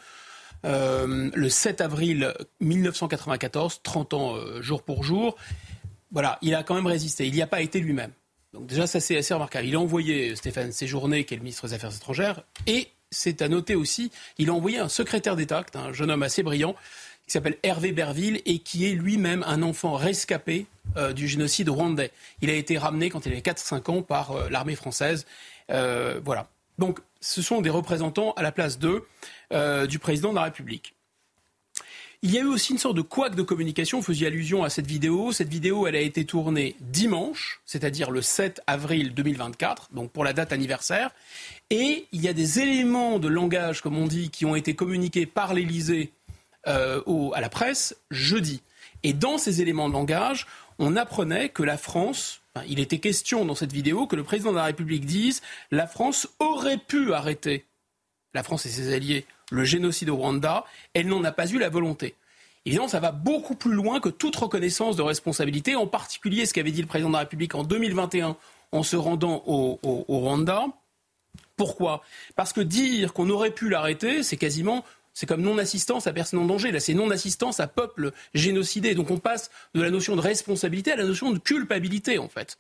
le 7 avril 1994, 30 ans jour pour jour. Voilà, il a quand même résisté. Il n'y a pas été lui-même. Donc déjà, ça c'est assez remarquable. Il a envoyé Stéphane Séjourné, qui est le ministre des Affaires étrangères, et c'est à noter aussi, il a envoyé un secrétaire d'État, un jeune homme assez brillant, qui s'appelle Hervé Berville, et qui est lui-même un enfant rescapé du génocide rwandais. Il a été ramené quand il avait 4-5 ans par l'armée française. Voilà. Donc, ce sont des représentants à la place du président de la République. Il y a eu aussi une sorte de couac de communication. Vous faisiez allusion à cette vidéo. Cette vidéo, elle a été tournée dimanche, c'est-à-dire le 7 avril 2024, donc pour la date anniversaire. Et il y a des éléments de langage, comme on dit, qui ont été communiqués par l'Élysée à la presse jeudi. Et dans ces éléments de langage, on apprenait que la France... il était question dans cette vidéo que le président de la République dise « La France aurait pu arrêter, la France et ses alliés, le génocide au Rwanda, elle n'en a pas eu la volonté ». Évidemment, ça va beaucoup plus loin que toute reconnaissance de responsabilité, en particulier ce qu'avait dit le président de la République en 2021 en se rendant au Rwanda. Pourquoi ? Parce que dire qu'on aurait pu l'arrêter, c'est quasiment C'est comme non-assistance à personne en danger. Là, c'est non-assistance à peuple génocidé. Donc on passe de la notion de responsabilité à la notion de culpabilité, en fait.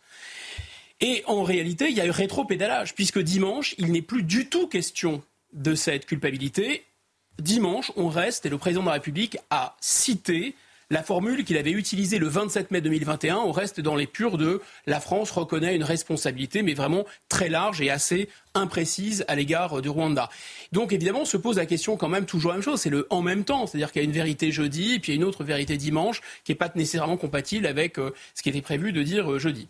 Et en réalité, il y a eu rétro-pédalage, puisque dimanche, il n'est plus du tout question de cette culpabilité. Dimanche, on reste, et le président de la République a cité la formule qu'il avait utilisée le 27 mai 2021, on reste dans les purs de la France reconnaît une responsabilité, mais vraiment très large et assez imprécise à l'égard du Rwanda. Donc évidemment, on se pose la question quand même toujours la même chose, c'est le en même temps, c'est-à-dire qu'il y a une vérité jeudi, et puis il y a une autre vérité dimanche, qui n'est pas nécessairement compatible avec ce qui était prévu de dire jeudi.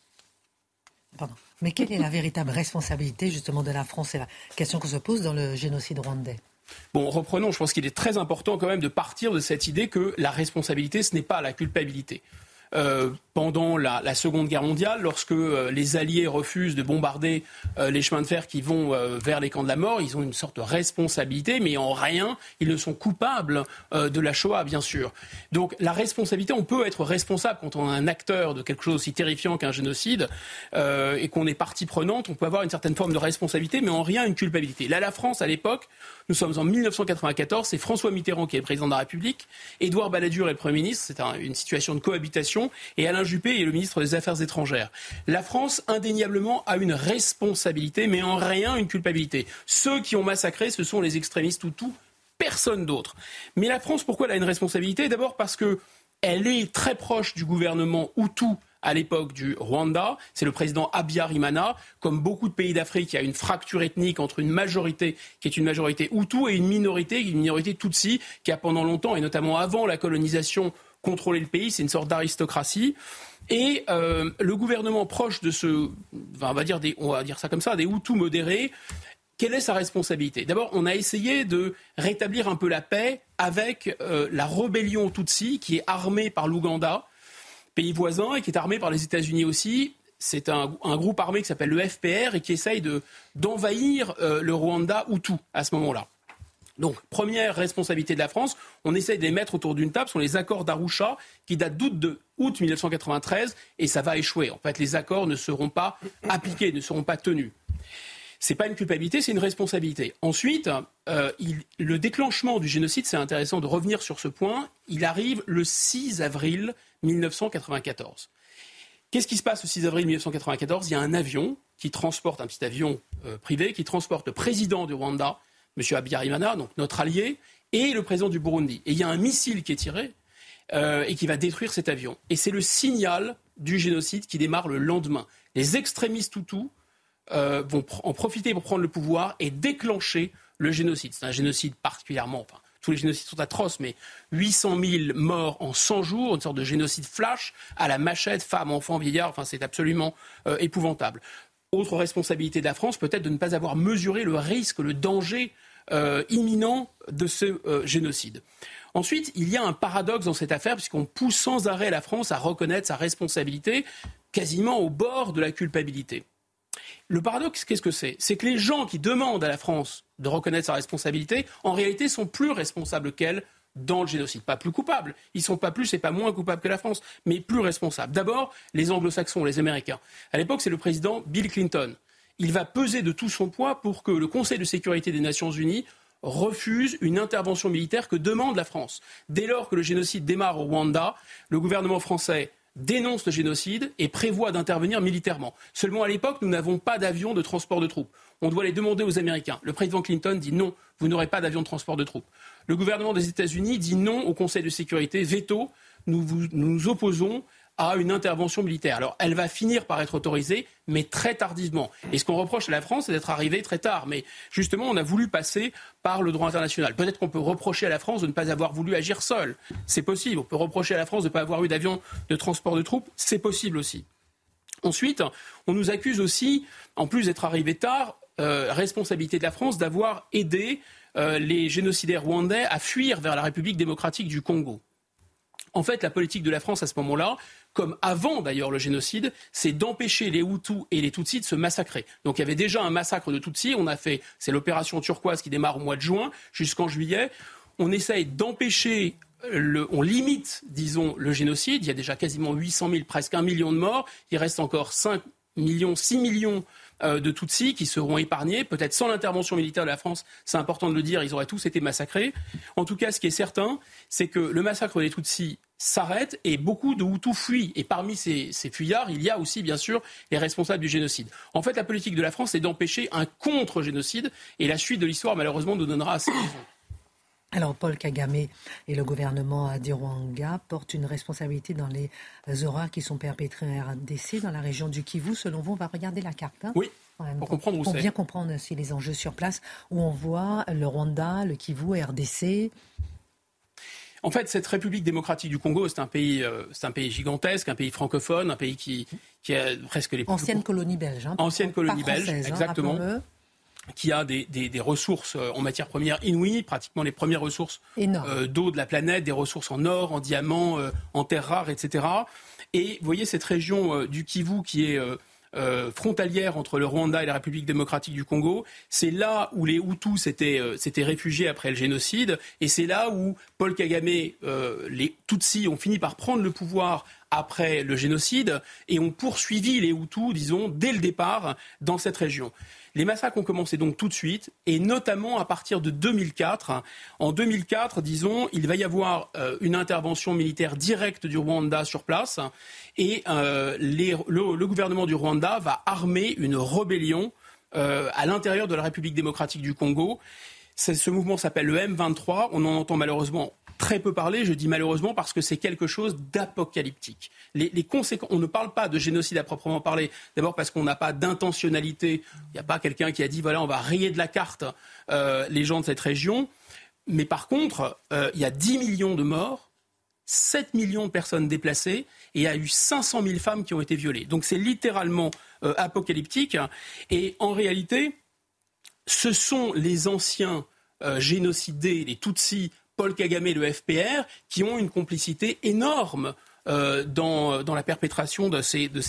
Pardon. Mais quelle est la véritable responsabilité justement de la France? C'est la question qu'on se pose dans le génocide rwandais. Bon, reprenons, je pense qu'il est très important quand même de partir de cette idée que la responsabilité, ce n'est pas la culpabilité. Pendant la Seconde Guerre mondiale, lorsque les Alliés refusent de bombarder les chemins de fer qui vont vers les camps de la mort, ils ont une sorte de responsabilité, mais en rien, ils ne sont coupables de la Shoah, bien sûr. Donc la responsabilité, on peut être responsable quand on est un acteur de quelque chose aussi terrifiant qu'un génocide et qu'on est partie prenante, on peut avoir une certaine forme de responsabilité, mais en rien une culpabilité. Là, la France, à l'époque, nous sommes en 1994, c'est François Mitterrand qui est le président de la République, Édouard Balladur est le Premier ministre, c'est une situation de cohabitation, et Alain Juppé est le ministre des Affaires étrangères. La France, indéniablement, a une responsabilité, mais en rien une culpabilité. Ceux qui ont massacré, ce sont les extrémistes Hutus, personne d'autre. Mais la France, pourquoi elle a une responsabilité? D'abord parce qu'elle est très proche du gouvernement Hutu à l'époque du Rwanda. C'est le président Habyarimana. Comme beaucoup de pays d'Afrique, il y a une fracture ethnique entre une majorité qui est une majorité Hutu et une minorité Tutsi qui a pendant longtemps, et notamment avant la colonisation, contrôlé le pays. C'est une sorte d'aristocratie. Et le gouvernement proche de on va dire ça comme ça, des Hutus modérés, quelle est sa responsabilité? D'abord, on a essayé de rétablir un peu la paix avec la rébellion Tutsi qui est armée par l'Ouganda, pays voisin, et qui est armé par les États-Unis aussi. C'est un groupe armé qui s'appelle le FPR et qui essaye d'envahir le Rwanda Hutu à ce moment-là. Donc, première responsabilité de la France, on essaye de les mettre autour d'une table, ce sont les accords d'Arusha qui datent d'août 1993 et ça va échouer. En fait, les accords ne seront pas appliqués, ne seront pas tenus. Ce n'est pas une culpabilité, c'est une responsabilité. Ensuite, le déclenchement du génocide, c'est intéressant de revenir sur ce point, il arrive le 6 avril 1994. Qu'est-ce qui se passe le 6 avril 1994? Il y a un avion qui transporte, un petit avion privé, qui transporte le président du Rwanda, M. Habyarimana, donc notre allié, et le président du Burundi. Et il y a un missile qui est tiré et qui va détruire cet avion. Et c'est le signal du génocide qui démarre le lendemain. Les extrémistes Hutus vont en profiter pour prendre le pouvoir et déclencher le génocide. C'est un génocide particulièrement... Enfin, tous les génocides sont atroces, mais 800 000 morts en 100 jours, une sorte de génocide flash, à la machette, femmes, enfants, vieillards, enfin c'est absolument épouvantable. Autre responsabilité de la France, peut-être de ne pas avoir mesuré le risque, le danger imminent de ce génocide. Ensuite, il y a un paradoxe dans cette affaire, puisqu'on pousse sans arrêt la France à reconnaître sa responsabilité, quasiment au bord de la culpabilité. Le paradoxe, qu'est-ce que c'est? C'est que les gens qui demandent à la France de reconnaître sa responsabilité, en réalité, sont plus responsables qu'elle dans le génocide. Pas plus coupables. Ils ne sont pas plus et pas moins coupables que la France, mais plus responsables. D'abord, les anglo-saxons, les Américains. À l'époque, c'est le président Bill Clinton. Il va peser de tout son poids pour que le Conseil de sécurité des Nations Unies refuse une intervention militaire que demande la France. Dès lors que le génocide démarre au Rwanda, le gouvernement français dénonce le génocide et prévoit d'intervenir militairement. Seulement à l'époque, nous n'avons pas d'avion de transport de troupes. On doit les demander aux Américains. Le président Clinton dit non, vous n'aurez pas d'avion de transport de troupes. Le gouvernement des États-Unis dit non au Conseil de sécurité, veto, nous nous opposons à une intervention militaire. Alors, elle va finir par être autorisée, mais très tardivement. Et ce qu'on reproche à la France, c'est d'être arrivée très tard. Mais justement, on a voulu passer par le droit international. Peut-être qu'on peut reprocher à la France de ne pas avoir voulu agir seule. C'est possible. On peut reprocher à la France de ne pas avoir eu d'avion de transport de troupes. C'est possible aussi. Ensuite, on nous accuse aussi, en plus d'être arrivé tard, responsabilité de la France d'avoir aidé les génocidaires rwandais à fuir vers la République démocratique du Congo. En fait, la politique de la France à ce moment-là, comme avant d'ailleurs le génocide, c'est d'empêcher les Hutus et les Tutsis de se massacrer. Donc il y avait déjà un massacre de Tutsis, c'est l'opération turquoise qui démarre au mois de juin jusqu'en juillet. On essaye d'empêcher, on limite, disons, le génocide. Il y a déjà quasiment 800 000, presque 1 million de morts. Il reste encore 6 millions de Tutsis qui seront épargnés, peut-être sans l'intervention militaire de la France, c'est important de le dire, ils auraient tous été massacrés. En tout cas, ce qui est certain, c'est que le massacre des Tutsis s'arrête et beaucoup de Hutus fuient. Et parmi ces fuyards, il y a aussi, bien sûr, les responsables du génocide. En fait, la politique de la France, c'est d'empêcher un contre-génocide. Et la suite de l'histoire, malheureusement, nous donnera assez raison. Alors, Paul Kagame et le gouvernement du Rwanda portent une responsabilité dans les horreurs qui sont perpétrées en RDC, dans la région du Kivu. Selon vous, on va regarder la carte. Oui, pour comprendre où c'est. Pour bien comprendre aussi les enjeux sur place, où on voit le Rwanda, le Kivu, RDC. En fait, cette République démocratique du Congo, c'est un pays gigantesque, un pays francophone, un pays qui a presque les plus... Ancienne colonie belge. Ancienne colonie belge, exactement. Qui a des ressources en matières premières inouïes, pratiquement les premières ressources d'eau de la planète, des ressources en or, en diamants, en terres rares, etc. Et vous voyez cette région du Kivu qui est frontalière entre le Rwanda et la République démocratique du Congo, c'est là où les Hutus s'étaient réfugiés après le génocide, et c'est là où Paul Kagame, les Tutsis ont fini par prendre le pouvoir après le génocide, et ont poursuivi les Hutus, disons, dès le départ dans cette région. Les massacres ont commencé donc tout de suite, et notamment à partir de 2004. En 2004, disons, il va y avoir une intervention militaire directe du Rwanda sur place, et le gouvernement du Rwanda va armer une rébellion à l'intérieur de la République démocratique du Congo. Ce mouvement s'appelle le M23. On en entend malheureusement très peu parler. Je dis malheureusement parce que c'est quelque chose d'apocalyptique. Les conséquences, on ne parle pas de génocide à proprement parler. D'abord parce qu'on n'a pas d'intentionnalité. Il n'y a pas quelqu'un qui a dit voilà, on va rayer de la carte les gens de cette région. Mais par contre, il y a 10 millions de morts, 7 millions de personnes déplacées, et il y a eu 500 000 femmes qui ont été violées. Donc c'est littéralement apocalyptique. Et en réalité, ce sont les anciens génocidés, les Tutsis, Paul Kagame et le FPR, qui ont une complicité énorme dans la perpétration de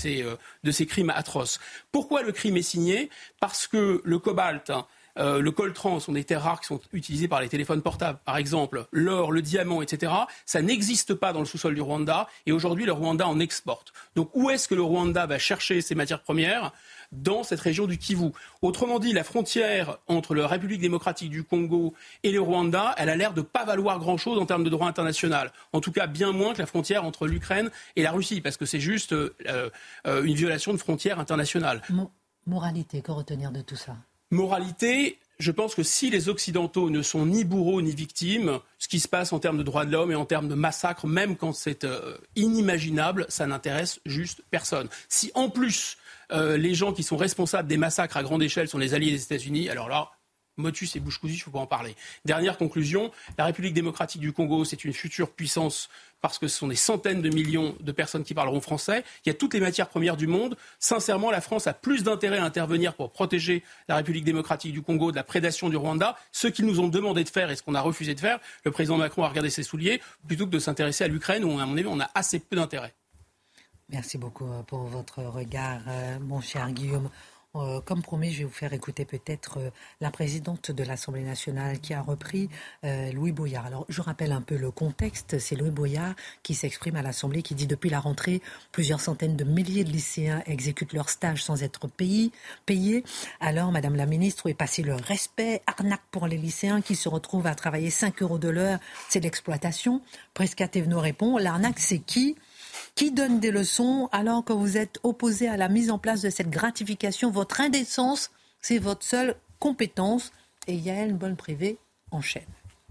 ces crimes atroces. Pourquoi le crime est signé ? Parce que le cobalt, le coltan sont des terres rares qui sont utilisées par les téléphones portables, par exemple, l'or, le diamant, etc. Ça n'existe pas dans le sous-sol du Rwanda, et aujourd'hui le Rwanda en exporte. Donc où est-ce que le Rwanda va chercher ces matières premières ? Dans cette région du Kivu. Autrement dit, la frontière entre la République démocratique du Congo et le Rwanda, elle a l'air de ne pas valoir grand-chose en termes de droit international. En tout cas, bien moins que la frontière entre l'Ukraine et la Russie, parce que c'est juste une violation de frontières internationales. Moralité, que retenir de tout ça ? Moralité, je pense que si les Occidentaux ne sont ni bourreaux ni victimes, ce qui se passe en termes de droits de l'homme et en termes de massacres, même quand c'est inimaginable, ça n'intéresse juste personne. Si en plus les gens qui sont responsables des massacres à grande échelle sont les alliés des États-Unis, alors là, motus et bouche cousue, il ne faut pas en parler. Dernière conclusion, la République démocratique du Congo, c'est une future puissance parce que ce sont des centaines de millions de personnes qui parleront français. Il y a toutes les matières premières du monde. Sincèrement, la France a plus d'intérêt à intervenir pour protéger la République démocratique du Congo de la prédation du Rwanda, ce qu'ils nous ont demandé de faire et ce qu'on a refusé de faire. Le président Macron a regardé ses souliers, plutôt que de s'intéresser à l'Ukraine où, à mon avis, on a assez peu d'intérêt. Merci beaucoup pour votre regard, mon cher Guillaume. Comme promis, je vais vous faire écouter peut-être la présidente de l'Assemblée nationale qui a repris Louis Boyard. Alors, je rappelle un peu le contexte. C'est Louis Boyard qui s'exprime à l'Assemblée, qui dit depuis la rentrée, plusieurs centaines de milliers de lycéens exécutent leur stage sans être payés. Alors, Madame la ministre, où est passé le respect ? Arnaque pour les lycéens qui se retrouvent à travailler 5 € de l'heure. C'est de l'exploitation. Presca Thévenot répond, l'arnaque, c'est qui ? Qui donne des leçons alors que vous êtes opposé à la mise en place de cette gratification ? Votre indécence, c'est votre seule compétence. Et Yael Bonne-Privé enchaîne.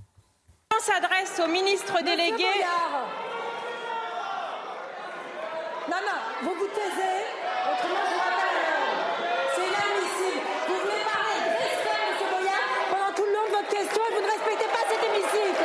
On s'adresse au ministre délégué. Non, vous vous taisez. Autrement, je vous rappelle à l'ordre. C'est inadmissible. Vous voulez parler de respect, M. Boyard, pendant tout le long de votre question et vous ne respectez pas cet hémicycle.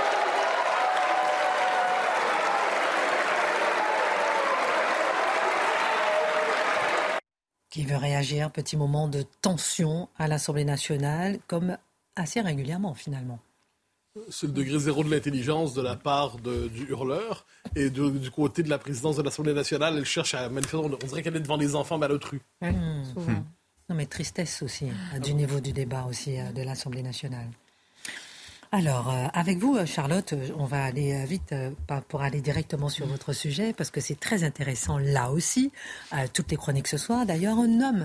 Qui veut réagir, petit moment de tension à l'Assemblée nationale, comme assez régulièrement finalement. C'est le degré zéro de l'intelligence de la part du hurleur. Et du côté de la présidence de l'Assemblée nationale, elle cherche à manifester. On dirait qu'elle est devant les enfants malotrues. Souvent. Non mais tristesse aussi, du niveau du débat aussi de l'Assemblée nationale. Alors, avec vous, Charlotte, on va aller vite pour aller directement sur votre sujet, parce que c'est très intéressant là aussi. Toutes les chroniques ce soir. D'ailleurs, un homme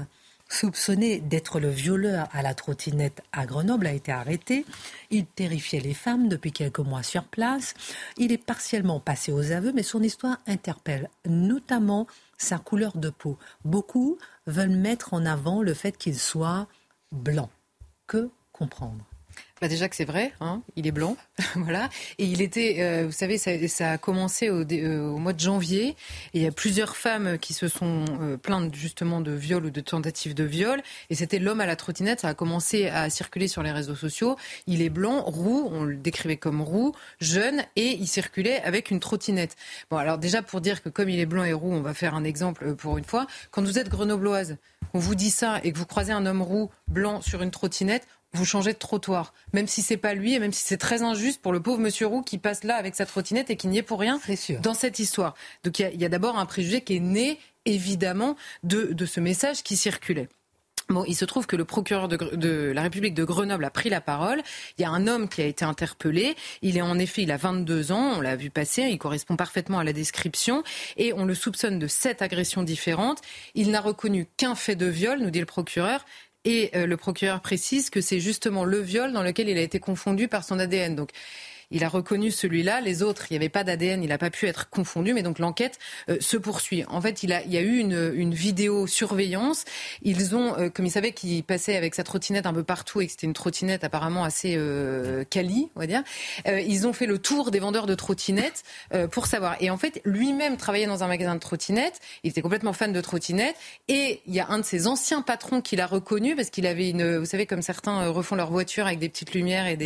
soupçonné d'être le violeur à la trottinette à Grenoble, a été arrêté. Il terrifiait les femmes depuis quelques mois sur place. Il est partiellement passé aux aveux, mais son histoire interpelle, notamment sa couleur de peau. Beaucoup veulent mettre en avant le fait qu'il soit blanc. Que comprendre ? Déjà que c'est vrai, il est blanc, voilà. Et il était, vous savez, ça a commencé au mois de janvier. Et il y a plusieurs femmes qui se sont plaintes justement de viol ou de tentative de viol. Et c'était l'homme à la trottinette. Ça a commencé à circuler sur les réseaux sociaux. Il est blanc, roux, on le décrivait comme roux, jeune, et il circulait avec une trottinette. Bon, alors déjà pour dire que comme il est blanc et roux, on va faire un exemple pour une fois. Quand vous êtes grenobloise, on vous dit ça et que vous croisez un homme roux, blanc sur une trottinette, vous changez de trottoir, même si c'est pas lui et même si c'est très injuste pour le pauvre monsieur roux qui passe là avec sa trottinette et qui n'y est pour rien dans cette histoire. Donc il y a d'abord un préjugé qui est né évidemment de ce message qui circulait. Bon, il se trouve que le procureur de la République de Grenoble a pris la parole. Il y a un homme qui a été interpellé. Il a 22 ans, on l'a vu passer, il correspond parfaitement à la description et on le soupçonne de 7 agressions différentes. Il n'a reconnu qu'un fait de viol, nous dit le procureur. Et le procureur précise que c'est justement le viol dans lequel il a été confondu par son ADN. Donc, il a reconnu celui-là. Les autres, il n'y avait pas d'ADN, il n'a pas pu être confondu. Mais donc, l'enquête se poursuit. En fait, il y a eu une vidéosurveillance. Ils ont, comme ils savaient qu'il passait avec sa trottinette un peu partout et que c'était une trottinette apparemment assez quali, on va dire, ils ont fait le tour des vendeurs de trottinettes pour savoir. Et en fait, lui-même travaillait dans un magasin de trottinettes. Il était complètement fan de trottinettes. Et il y a un de ses anciens patrons qui l'a reconnu parce qu'il avait vous savez, comme certains refont leur voiture avec des petites lumières et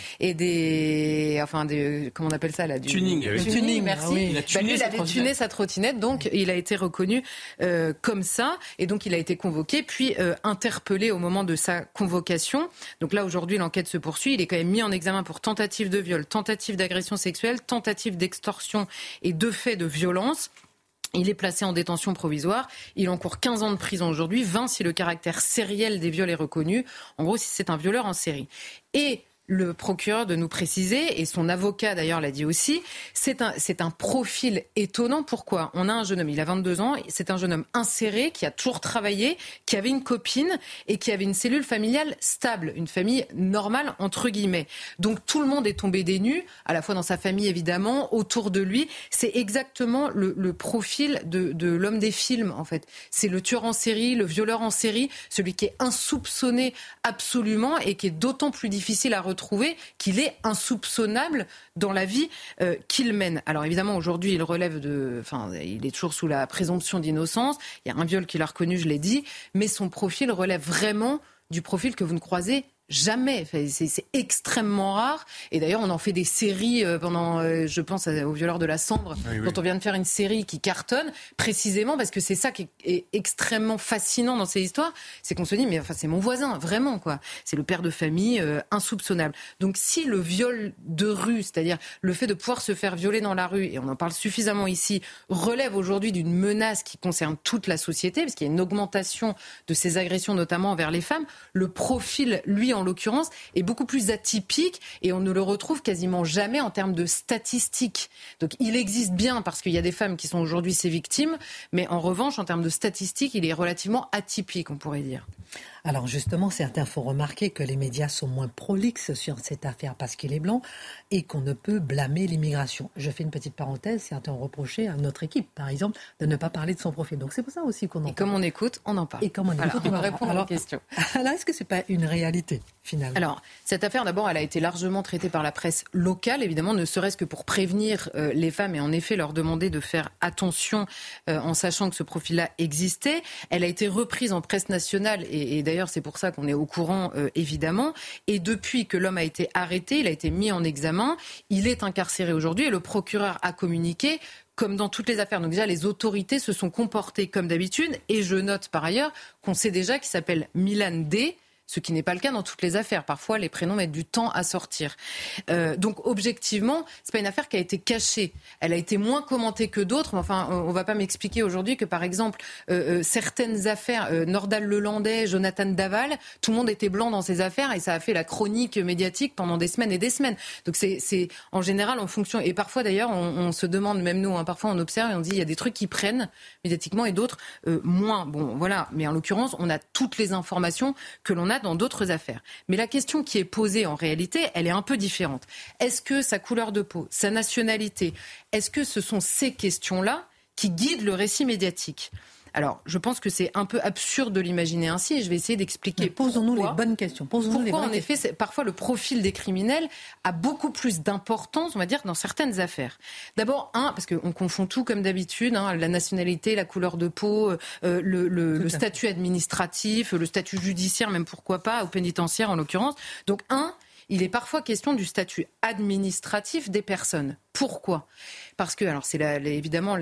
des comment on appelle ça là, tuning. Tuning, merci. Oui. Il avait tuné sa trottinette, donc il a été reconnu comme ça, et donc il a été convoqué, puis interpellé au moment de sa convocation. Donc là, aujourd'hui, l'enquête se poursuit. Il est quand même mis en examen pour tentative de viol, tentative d'agression sexuelle, tentative d'extorsion et 2 faits de violence. Il est placé en détention provisoire. Il encourt 15 ans de prison aujourd'hui, 20 si le caractère sériel des viols est reconnu. En gros, si c'est un violeur en série. Et le procureur de nous préciser, et son avocat d'ailleurs l'a dit aussi, c'est un profil étonnant. Pourquoi ? On a un jeune homme, il a 22 ans, c'est un jeune homme inséré, qui a toujours travaillé, qui avait une copine et qui avait une cellule familiale stable, une famille normale entre guillemets. Donc tout le monde est tombé des nues, à la fois dans sa famille évidemment, autour de lui. C'est exactement le profil de l'homme des films en fait. C'est le tueur en série, le violeur en série, celui qui est insoupçonné absolument et qui est d'autant plus difficile à retrouver qu'il est insoupçonnable dans la vie qu'il mène. Alors évidemment, aujourd'hui, il est toujours sous la présomption d'innocence. Il y a un viol qu'il a reconnu, je l'ai dit, mais son profil relève vraiment du profil que vous ne croisez jamais. C'est extrêmement rare. Et d'ailleurs, on en fait des séries je pense au violeur de la Sambre, dont on vient de faire une série qui cartonne, précisément parce que c'est ça qui est extrêmement fascinant dans ces histoires. C'est qu'on se dit, mais c'est mon voisin, vraiment, quoi. C'est le père de famille insoupçonnable. Donc, si le viol de rue, c'est-à-dire le fait de pouvoir se faire violer dans la rue, et on en parle suffisamment ici, relève aujourd'hui d'une menace qui concerne toute la société, parce qu'il y a une augmentation de ces agressions, notamment envers les femmes, le profil, lui, en l'occurrence, est beaucoup plus atypique et on ne le retrouve quasiment jamais en termes de statistiques. Donc il existe bien parce qu'il y a des femmes qui sont aujourd'hui ses victimes, mais en revanche, en termes de statistiques, il est relativement atypique, on pourrait dire. Alors justement, certains font remarquer que les médias sont moins prolixes sur cette affaire parce qu'il est blanc et qu'on ne peut blâmer l'immigration. Je fais une petite parenthèse, certains ont reproché à notre équipe, par exemple, de ne pas parler de son profil. Donc c'est pour ça aussi qu'on en parle. Et comme on écoute, on en parle. Et comme on écoute, on va répondre à la question. Alors est-ce que c'est pas une réalité finalement ? Alors cette affaire, d'abord, elle a été largement traitée par la presse locale, évidemment, ne serait-ce que pour prévenir les femmes et en effet leur demander de faire attention en sachant que ce profil-là existait. Elle a été reprise en presse nationale et d'ailleurs c'est pour ça qu'on est au courant évidemment. Et depuis que l'homme a été arrêté, il a été mis en examen, il est incarcéré aujourd'hui et le procureur a communiqué comme dans toutes les affaires. Donc déjà, les autorités se sont comportées comme d'habitude. Et je note par ailleurs qu'on sait déjà qu'il s'appelle Milan D. Ce qui n'est pas le cas dans toutes les affaires. Parfois, les prénoms mettent du temps à sortir. Donc, objectivement, c'est pas une affaire qui a été cachée. Elle a été moins commentée que d'autres. Mais enfin, on va pas m'expliquer aujourd'hui que, par exemple, certaines affaires, Nordal-Lelandais, Jonathan Daval, tout le monde était blanc dans ces affaires et ça a fait la chronique médiatique pendant des semaines et des semaines. Donc, c'est en général en fonction. Et parfois, d'ailleurs, on se demande, même nous, parfois on observe et on dit il y a des trucs qui prennent médiatiquement et d'autres moins. Bon, voilà. Mais en l'occurrence, on a toutes les informations que l'on a dans d'autres affaires. Mais la question qui est posée en réalité, elle est un peu différente. Est-ce que sa couleur de peau, sa nationalité, est-ce que ce sont ces questions-là qui guident le récit médiatique ? Alors, je pense que c'est un peu absurde de l'imaginer ainsi et je vais essayer d'expliquer posons-nous les bonnes questions. Pourquoi, en effet, parfois le profil des criminels a beaucoup plus d'importance, on va dire, dans certaines affaires. D'abord, parce qu'on confond tout comme d'habitude, la nationalité, la couleur de peau, le statut administratif, le statut judiciaire, même pourquoi pas, au pénitentiaire en l'occurrence. Donc, il est parfois question du statut administratif des personnes. Pourquoi ? Parce que, alors c'est évidemment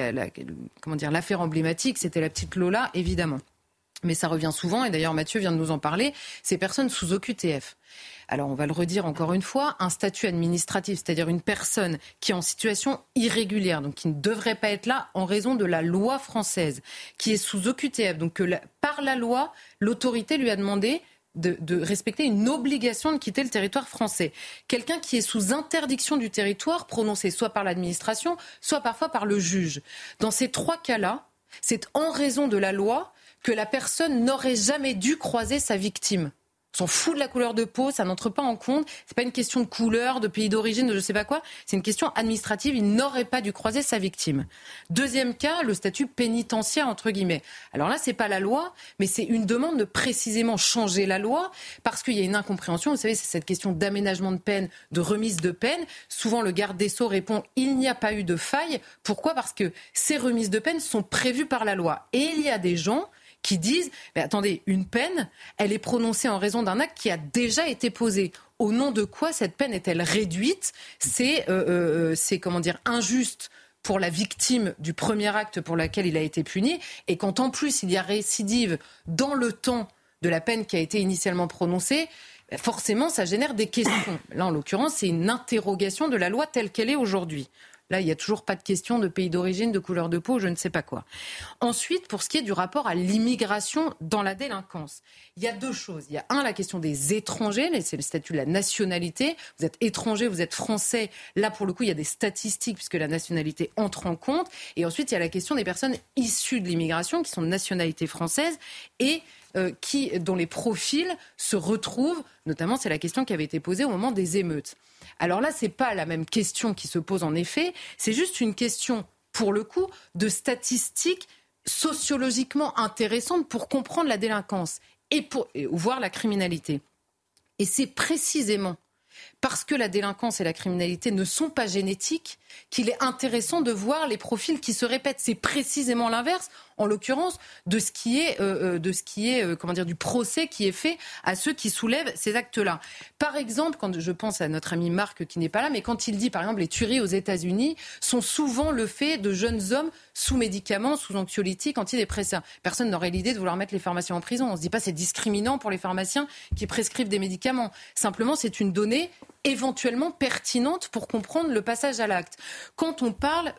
l'affaire emblématique, c'était la petite Lola, évidemment. Mais ça revient souvent, et d'ailleurs Mathieu vient de nous en parler, ces personnes sous OQTF. Alors on va le redire encore une fois, un statut administratif, c'est-à-dire une personne qui est en situation irrégulière, donc qui ne devrait pas être là en raison de la loi française, qui est sous OQTF, donc par la loi, l'autorité lui a demandé de respecter une obligation de quitter le territoire français. Quelqu'un qui est sous interdiction du territoire, prononcée soit par l'administration, soit parfois par le juge. Dans ces trois cas-là, c'est en raison de la loi que la personne n'aurait jamais dû croiser sa victime. On s'en fout de la couleur de peau, ça n'entre pas en compte. C'est pas une question de couleur, de pays d'origine, de je sais pas quoi. C'est une question administrative. Il n'aurait pas dû croiser sa victime. Deuxième cas, le statut pénitentiaire, entre guillemets. Alors là, c'est pas la loi, mais c'est une demande de précisément changer la loi parce qu'il y a une incompréhension. Vous savez, c'est cette question d'aménagement de peine, de remise de peine. Souvent, le garde des Sceaux répond « il n'y a pas eu de faille ». Pourquoi ? Parce que ces remises de peine sont prévues par la loi. Et il y a des gens qui disent « mais attendez, une peine, elle est prononcée en raison d'un acte qui a déjà été posé. Au nom de quoi cette peine est-elle réduite ? C'est injuste pour la victime du premier acte pour lequel il a été puni. Et quand en plus il y a récidive dans le temps de la peine qui a été initialement prononcée, forcément ça génère des questions. Là, en l'occurrence, c'est une interrogation de la loi telle qu'elle est aujourd'hui. Là, il n'y a toujours pas de question de pays d'origine, de couleur de peau, je ne sais pas quoi. Ensuite, pour ce qui est du rapport à l'immigration dans la délinquance, il y a deux choses. Il y a la question des étrangers, c'est le statut de la nationalité. Vous êtes étranger, vous êtes français. Là, pour le coup, il y a des statistiques puisque la nationalité entre en compte. Et ensuite, il y a la question des personnes issues de l'immigration qui sont de nationalité française et dont les profils se retrouvent, notamment c'est la question qui avait été posée au moment des émeutes. Alors là, c'est pas la même question qui se pose en effet, c'est juste une question, pour le coup, de statistiques sociologiquement intéressantes pour comprendre la délinquance et voir la criminalité. Et c'est précisément parce que la délinquance et la criminalité ne sont pas génétiques qu'il est intéressant de voir les profils qui se répètent. C'est précisément l'inverse, en l'occurrence, de ce qui est du procès qui est fait à ceux qui soulèvent ces actes-là. Par exemple, quand je pense à notre ami Marc qui n'est pas là, mais quand il dit, par exemple, les tueries aux États-Unis sont souvent le fait de jeunes hommes sous médicaments, sous anxiolytiques, antidépresseurs. Personne n'aurait l'idée de vouloir mettre les pharmaciens en prison. On ne se dit pas c'est discriminant pour les pharmaciens qui prescrivent des médicaments. Simplement, c'est une donnée éventuellement pertinente pour comprendre le passage à l'acte. Quand on parle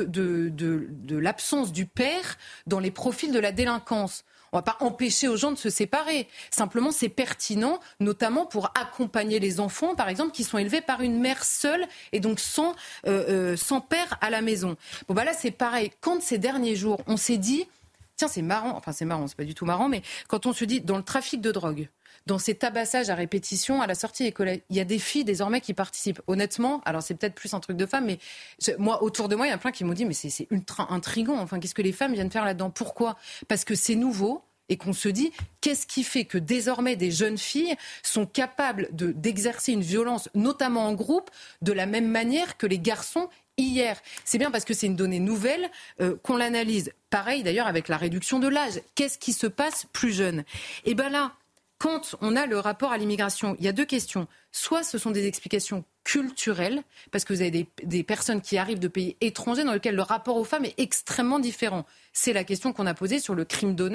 de l'absence du père dans les profils de la délinquance, on ne va pas empêcher aux gens de se séparer. Simplement, c'est pertinent, notamment pour accompagner les enfants, par exemple, qui sont élevés par une mère seule et donc sans père à la maison. Bon, là, c'est pareil. Quand ces derniers jours, on s'est dit, tiens, c'est marrant, c'est pas du tout marrant, mais quand on se dit, dans le trafic de drogue, dans ces tabassages à répétition, à la sortie des collèges, il y a des filles désormais qui participent. Honnêtement, alors c'est peut-être plus un truc de femme, mais moi, autour de moi, il y a plein qui m'ont dit, mais c'est ultra intriguant. Enfin, qu'est-ce que les femmes viennent faire là-dedans ? Pourquoi ? Parce que c'est nouveau et qu'on se dit, qu'est-ce qui fait que désormais des jeunes filles sont capables d'exercer une violence, notamment en groupe, de la même manière que les garçons hier. C'est bien parce que c'est une donnée nouvelle qu'on l'analyse. Pareil d'ailleurs avec la réduction de l'âge. Qu'est-ce qui se passe plus jeune ? Et bien là, quand on a le rapport à l'immigration, il y a deux questions. Soit ce sont des explications culturelles, parce que vous avez des personnes qui arrivent de pays étrangers dans lesquels le rapport aux femmes est extrêmement différent. C'est la question qu'on a posée sur le crime d'honneur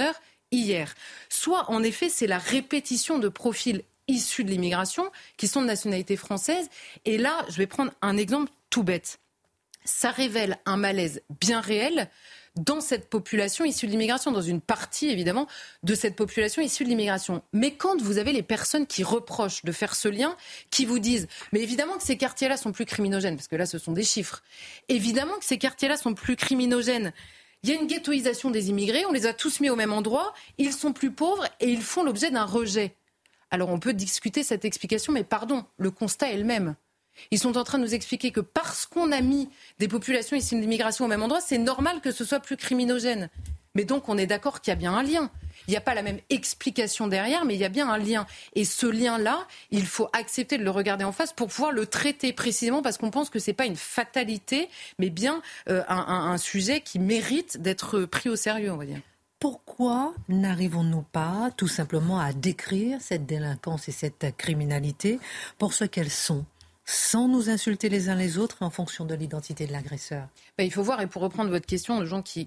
hier. Soit, en effet, c'est la répétition de profils issus de l'immigration qui sont de nationalité française. Et là, je vais prendre un exemple tout bête. Ça révèle un malaise bien réel dans cette population issue de l'immigration, dans une partie, évidemment, de cette population issue de l'immigration. Mais quand vous avez les personnes qui reprochent de faire ce lien, qui vous disent « mais évidemment que ces quartiers-là sont plus criminogènes », parce que là, ce sont des chiffres, évidemment que ces quartiers-là sont plus criminogènes. Il y a une ghettoisation des immigrés, on les a tous mis au même endroit, ils sont plus pauvres et ils font l'objet d'un rejet. Alors on peut discuter cette explication, mais pardon, le constat est le même. Ils sont en train de nous expliquer que parce qu'on a mis des populations issues de l'immigration au même endroit, c'est normal que ce soit plus criminogène. Mais donc on est d'accord qu'il y a bien un lien. Il n'y a pas la même explication derrière, mais il y a bien un lien. Et ce lien-là, il faut accepter de le regarder en face pour pouvoir le traiter précisément, parce qu'on pense que ce n'est pas une fatalité, mais bien un sujet qui mérite d'être pris au sérieux, on va dire. Pourquoi n'arrivons-nous pas tout simplement à décrire cette délinquance et cette criminalité pour ce qu'elles sont, sans nous insulter les uns les autres en fonction de l'identité de l'agresseur? Il faut voir, et pour reprendre votre question, de gens qui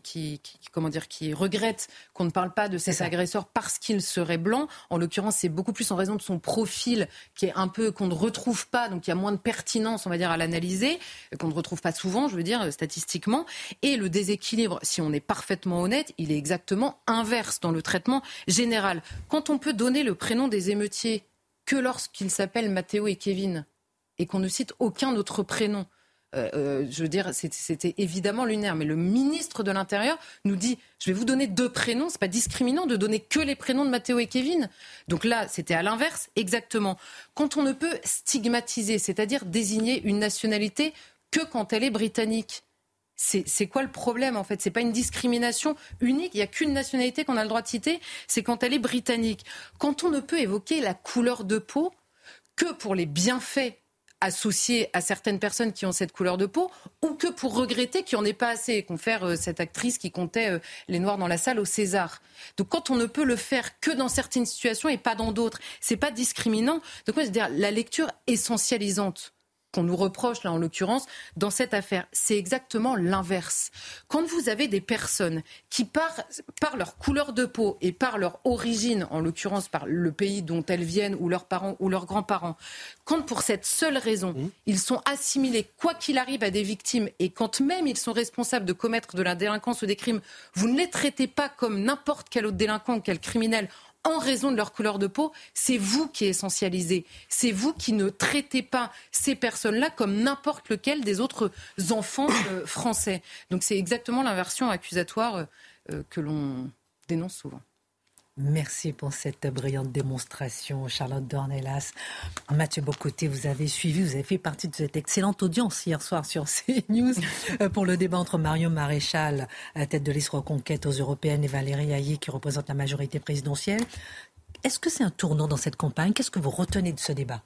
regrettent qu'on ne parle pas de cet agresseur parce qu'il serait blanc. En l'occurrence, c'est beaucoup plus en raison de son profil qui est un peu qu'on ne retrouve pas, donc il y a moins de pertinence, on va dire, à l'analyser, qu'on ne retrouve pas souvent, je veux dire, statistiquement. Et le déséquilibre, si on est parfaitement honnête, il est exactement inverse dans le traitement général. Quand on peut donner le prénom des émeutiers que lorsqu'ils s'appellent Mathéo et Kevin, et qu'on ne cite aucun autre prénom. Je veux dire, c'était évidemment lunaire. Mais le ministre de l'Intérieur nous dit « je vais vous donner 2 prénoms ». C'est pas discriminant de donner que les prénoms de Mathéo et Kevin. Donc là, c'était à l'inverse, exactement. Quand on ne peut stigmatiser, c'est-à-dire désigner une nationalité que quand elle est britannique, c'est quoi le problème en fait? C'est pas une discrimination unique, il n'y a qu'une nationalité qu'on a le droit de citer, c'est quand elle est britannique. Quand on ne peut évoquer la couleur de peau que pour les bienfaits associés à certaines personnes qui ont cette couleur de peau, ou que pour regretter qu'il n'y en ait pas assez, confère cette actrice qui comptait les Noirs dans la salle au César. Donc quand on ne peut le faire que dans certaines situations et pas dans d'autres, c'est pas discriminant. Donc moi, je veux dire, la lecture essentialisante qu'on nous reproche, là en l'occurrence, dans cette affaire, c'est exactement l'inverse. Quand vous avez des personnes qui, par leur couleur de peau et par leur origine, en l'occurrence par le pays dont elles viennent, ou leurs parents ou leurs grands-parents, quand pour cette seule raison, ils sont assimilés, quoi qu'il arrive, à des victimes, et quand même ils sont responsables de commettre de la délinquance ou des crimes, vous ne les traitez pas comme n'importe quel autre délinquant ou quel criminel, en raison de leur couleur de peau, c'est vous qui essentialisez. C'est vous qui ne traitez pas ces personnes-là comme n'importe lequel des autres enfants français. Donc c'est exactement l'inversion accusatoire que l'on dénonce souvent. Merci pour cette brillante démonstration, Charlotte Dornelas. Mathieu Bocoté, vous avez fait partie de cette excellente audience hier soir sur CNews pour le débat entre Marion Maréchal, tête de liste Reconquête aux Européennes, et Valérie Hayer, qui représente la majorité présidentielle. Est-ce que c'est un tournant dans cette campagne? Qu'est-ce que vous retenez de ce débat?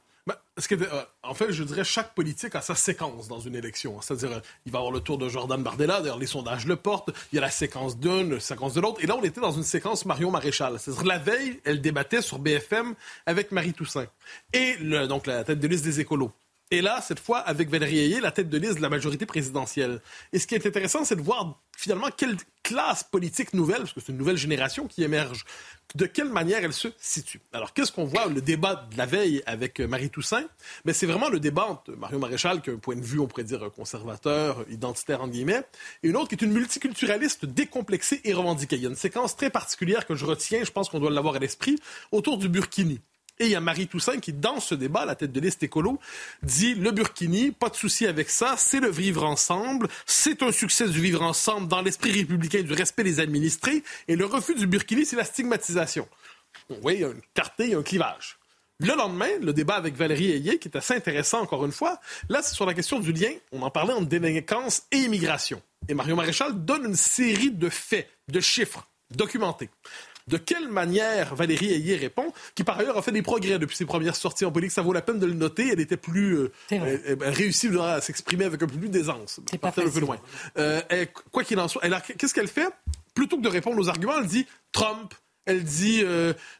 En fait, je dirais chaque politique a sa séquence dans une élection. C'est-à-dire, il va y avoir le tour de Jordan Bardella, d'ailleurs les sondages le portent, il y a la séquence d'une, la séquence de l'autre, et là on était dans une séquence Marion Maréchal. C'est-à-dire, la veille, elle débattait sur BFM avec Marie Toussaint, et donc la tête de liste des écolos. Et là, cette fois, avec Valérie Hayer, la tête de liste de la majorité présidentielle. Et ce qui est intéressant, c'est de voir finalement quelle classe politique nouvelle, parce que c'est une nouvelle génération qui émerge, de quelle manière elle se situe. Alors, qu'est-ce qu'on voit? Le débat de la veille avec Marie Toussaint, mais c'est vraiment le débat entre Marion Maréchal, qui a un point de vue, on pourrait dire, conservateur, identitaire, entre guillemets, et une autre qui est une multiculturaliste décomplexée et revendiquée. Il y a une séquence très particulière que je retiens, je pense qu'on doit l'avoir à l'esprit, autour du burkini. Et il y a Marie Toussaint qui, dans ce débat, la tête de liste écolo, dit le burkini, pas de souci avec ça, c'est le vivre ensemble, c'est un succès du vivre ensemble dans l'esprit républicain du respect des administrés, et le refus du burkini, c'est la stigmatisation. Oui, il y a une clarté, il y a un clivage. Le lendemain, le débat avec Valérie Hayer, qui est assez intéressant encore une fois, là, c'est sur la question du lien, on en parlait entre délinquance et immigration. Et Marion Maréchal donne une série de faits, de chiffres documentés. De quelle manière Valérie Hayer répond, qui par ailleurs a fait des progrès depuis ses premières sorties en politique, ça vaut la peine de le noter, elle était plus réussie à s'exprimer avec un peu plus d'aisance. C'est pas facile. Un peu loin. Quoi qu'il en soit, qu'est-ce qu'elle fait? Plutôt que de répondre aux arguments, elle dit Trump, elle dit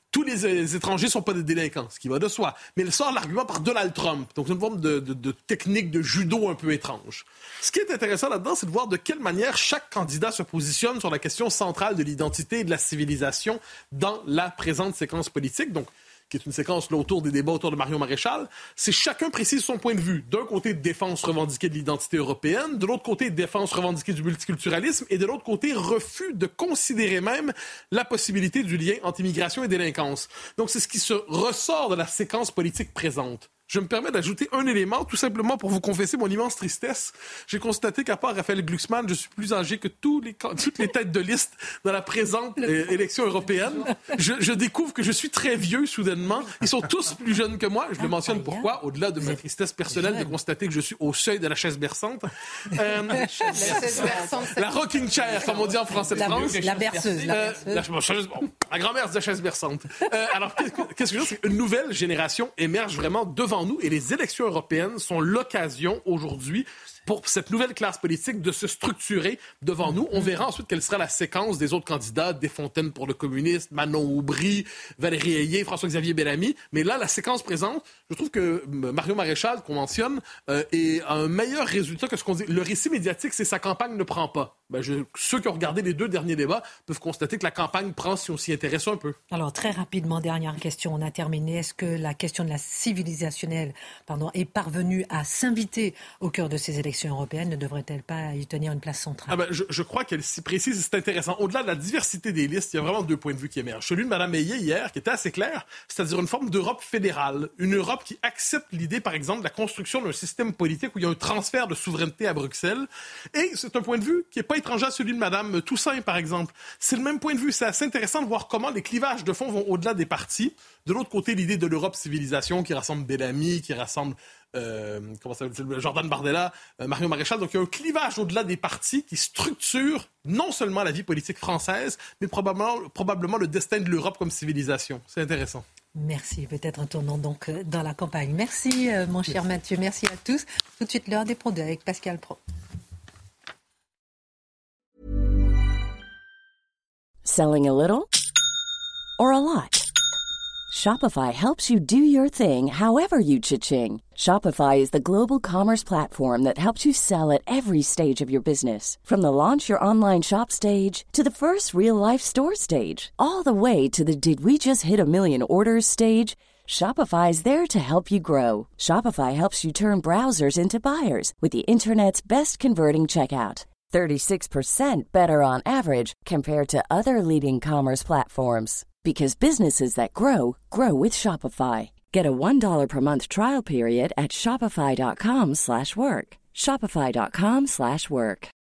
tous les étrangers ne sont pas des délinquants, ce qui va de soi. Mais elle sort l'argument par Donald Trump. Donc, c'est une forme de technique de judo un peu étrange. Ce qui est intéressant là-dedans, c'est de voir de quelle manière chaque candidat se positionne sur la question centrale de l'identité et de la civilisation dans la présente séquence politique. Donc, qui est une séquence là, autour des débats autour de Marion Maréchal, c'est chacun précise son point de vue. D'un côté, défense revendiquée de l'identité européenne, de l'autre côté, défense revendiquée du multiculturalisme, et de l'autre côté, refus de considérer même la possibilité du lien entre immigration et délinquance. Donc, c'est ce qui se ressort de la séquence politique présente. Je me permets d'ajouter un élément, tout simplement pour vous confesser mon immense tristesse. J'ai constaté qu'à part Raphaël Glucksmann, je suis plus âgé que toutes les têtes de liste dans la présente élection européenne. Je découvre que je suis très vieux, soudainement. Ils sont tous plus jeunes que moi. Je le mentionne pourquoi, au-delà de ma tristesse personnelle de constater que je suis au seuil de la chaise berçante. La rocking chair, comme on dit en français de France. La berceuse. La grand-mère de la chaise berçante. Alors, qu'est-ce que je veux dire? C'est qu'une nouvelle génération émerge vraiment devant nous et les élections européennes sont l'occasion aujourd'hui pour cette nouvelle classe politique de se structurer devant nous. On verra ensuite quelle sera la séquence des autres candidats, Desfontaines pour le communiste, Manon Aubry, Valérie Ayé, François-Xavier Bellamy. Mais là, la séquence présente, je trouve que Marion Maréchal, qu'on mentionne, est un meilleur résultat que ce qu'on dit. Le récit médiatique, c'est sa campagne ne prend pas. Ceux qui ont regardé les 2 derniers débats peuvent constater que la campagne prend si on s'y intéresse un peu. Alors, très rapidement, dernière question, on a terminé. Est-ce que la question de la civilisationnelle est parvenue à s'inviter au cœur de ces élections européennes? Ne devrait-elle pas y tenir une place centrale? Je crois qu'elle s'y précise et c'est intéressant. Au-delà de la diversité des listes, il y a vraiment 2 points de vue qui émergent. Celui de Mme Ayé hier, qui était assez clair, c'est-à-dire une forme d'Europe fédérale. Une Europe qui accepte l'idée, par exemple, de la construction d'un système politique où il y a un transfert de souveraineté à Bruxelles. Et c'est un point de vue qui n'est pas étranger à celui de Mme Toussaint, par exemple. C'est le même point de vue. C'est assez intéressant de voir comment les clivages de fond vont au-delà des partis. De l'autre côté, l'idée de l'Europe civilisation qui rassemble Bellamy, qui rassemble Jordan Bardella, Marion Maréchal. Donc, il y a un clivage au-delà des partis qui structure non seulement la vie politique française, mais probablement le destin de l'Europe comme civilisation. C'est intéressant. Merci. Peut-être un tournant donc dans la campagne. Merci, mon cher Mathieu. Merci à tous. Tout de suite, l'heure des produits avec Pascal Pro. Selling a little or a lot? Shopify helps you do your thing however you cha-ching. Shopify is the global commerce platform that helps you sell at every stage of your business. From the launch your online shop stage to the first real-life store stage, all the way to the did we just hit a million orders stage. Shopify is there to help you grow. Shopify helps you turn browsers into buyers with the internet's best converting checkout. 36% better on average compared to other leading commerce platforms. Because businesses that grow, grow with Shopify. Get a $1 per month trial period at shopify.com/work. Shopify.com/work.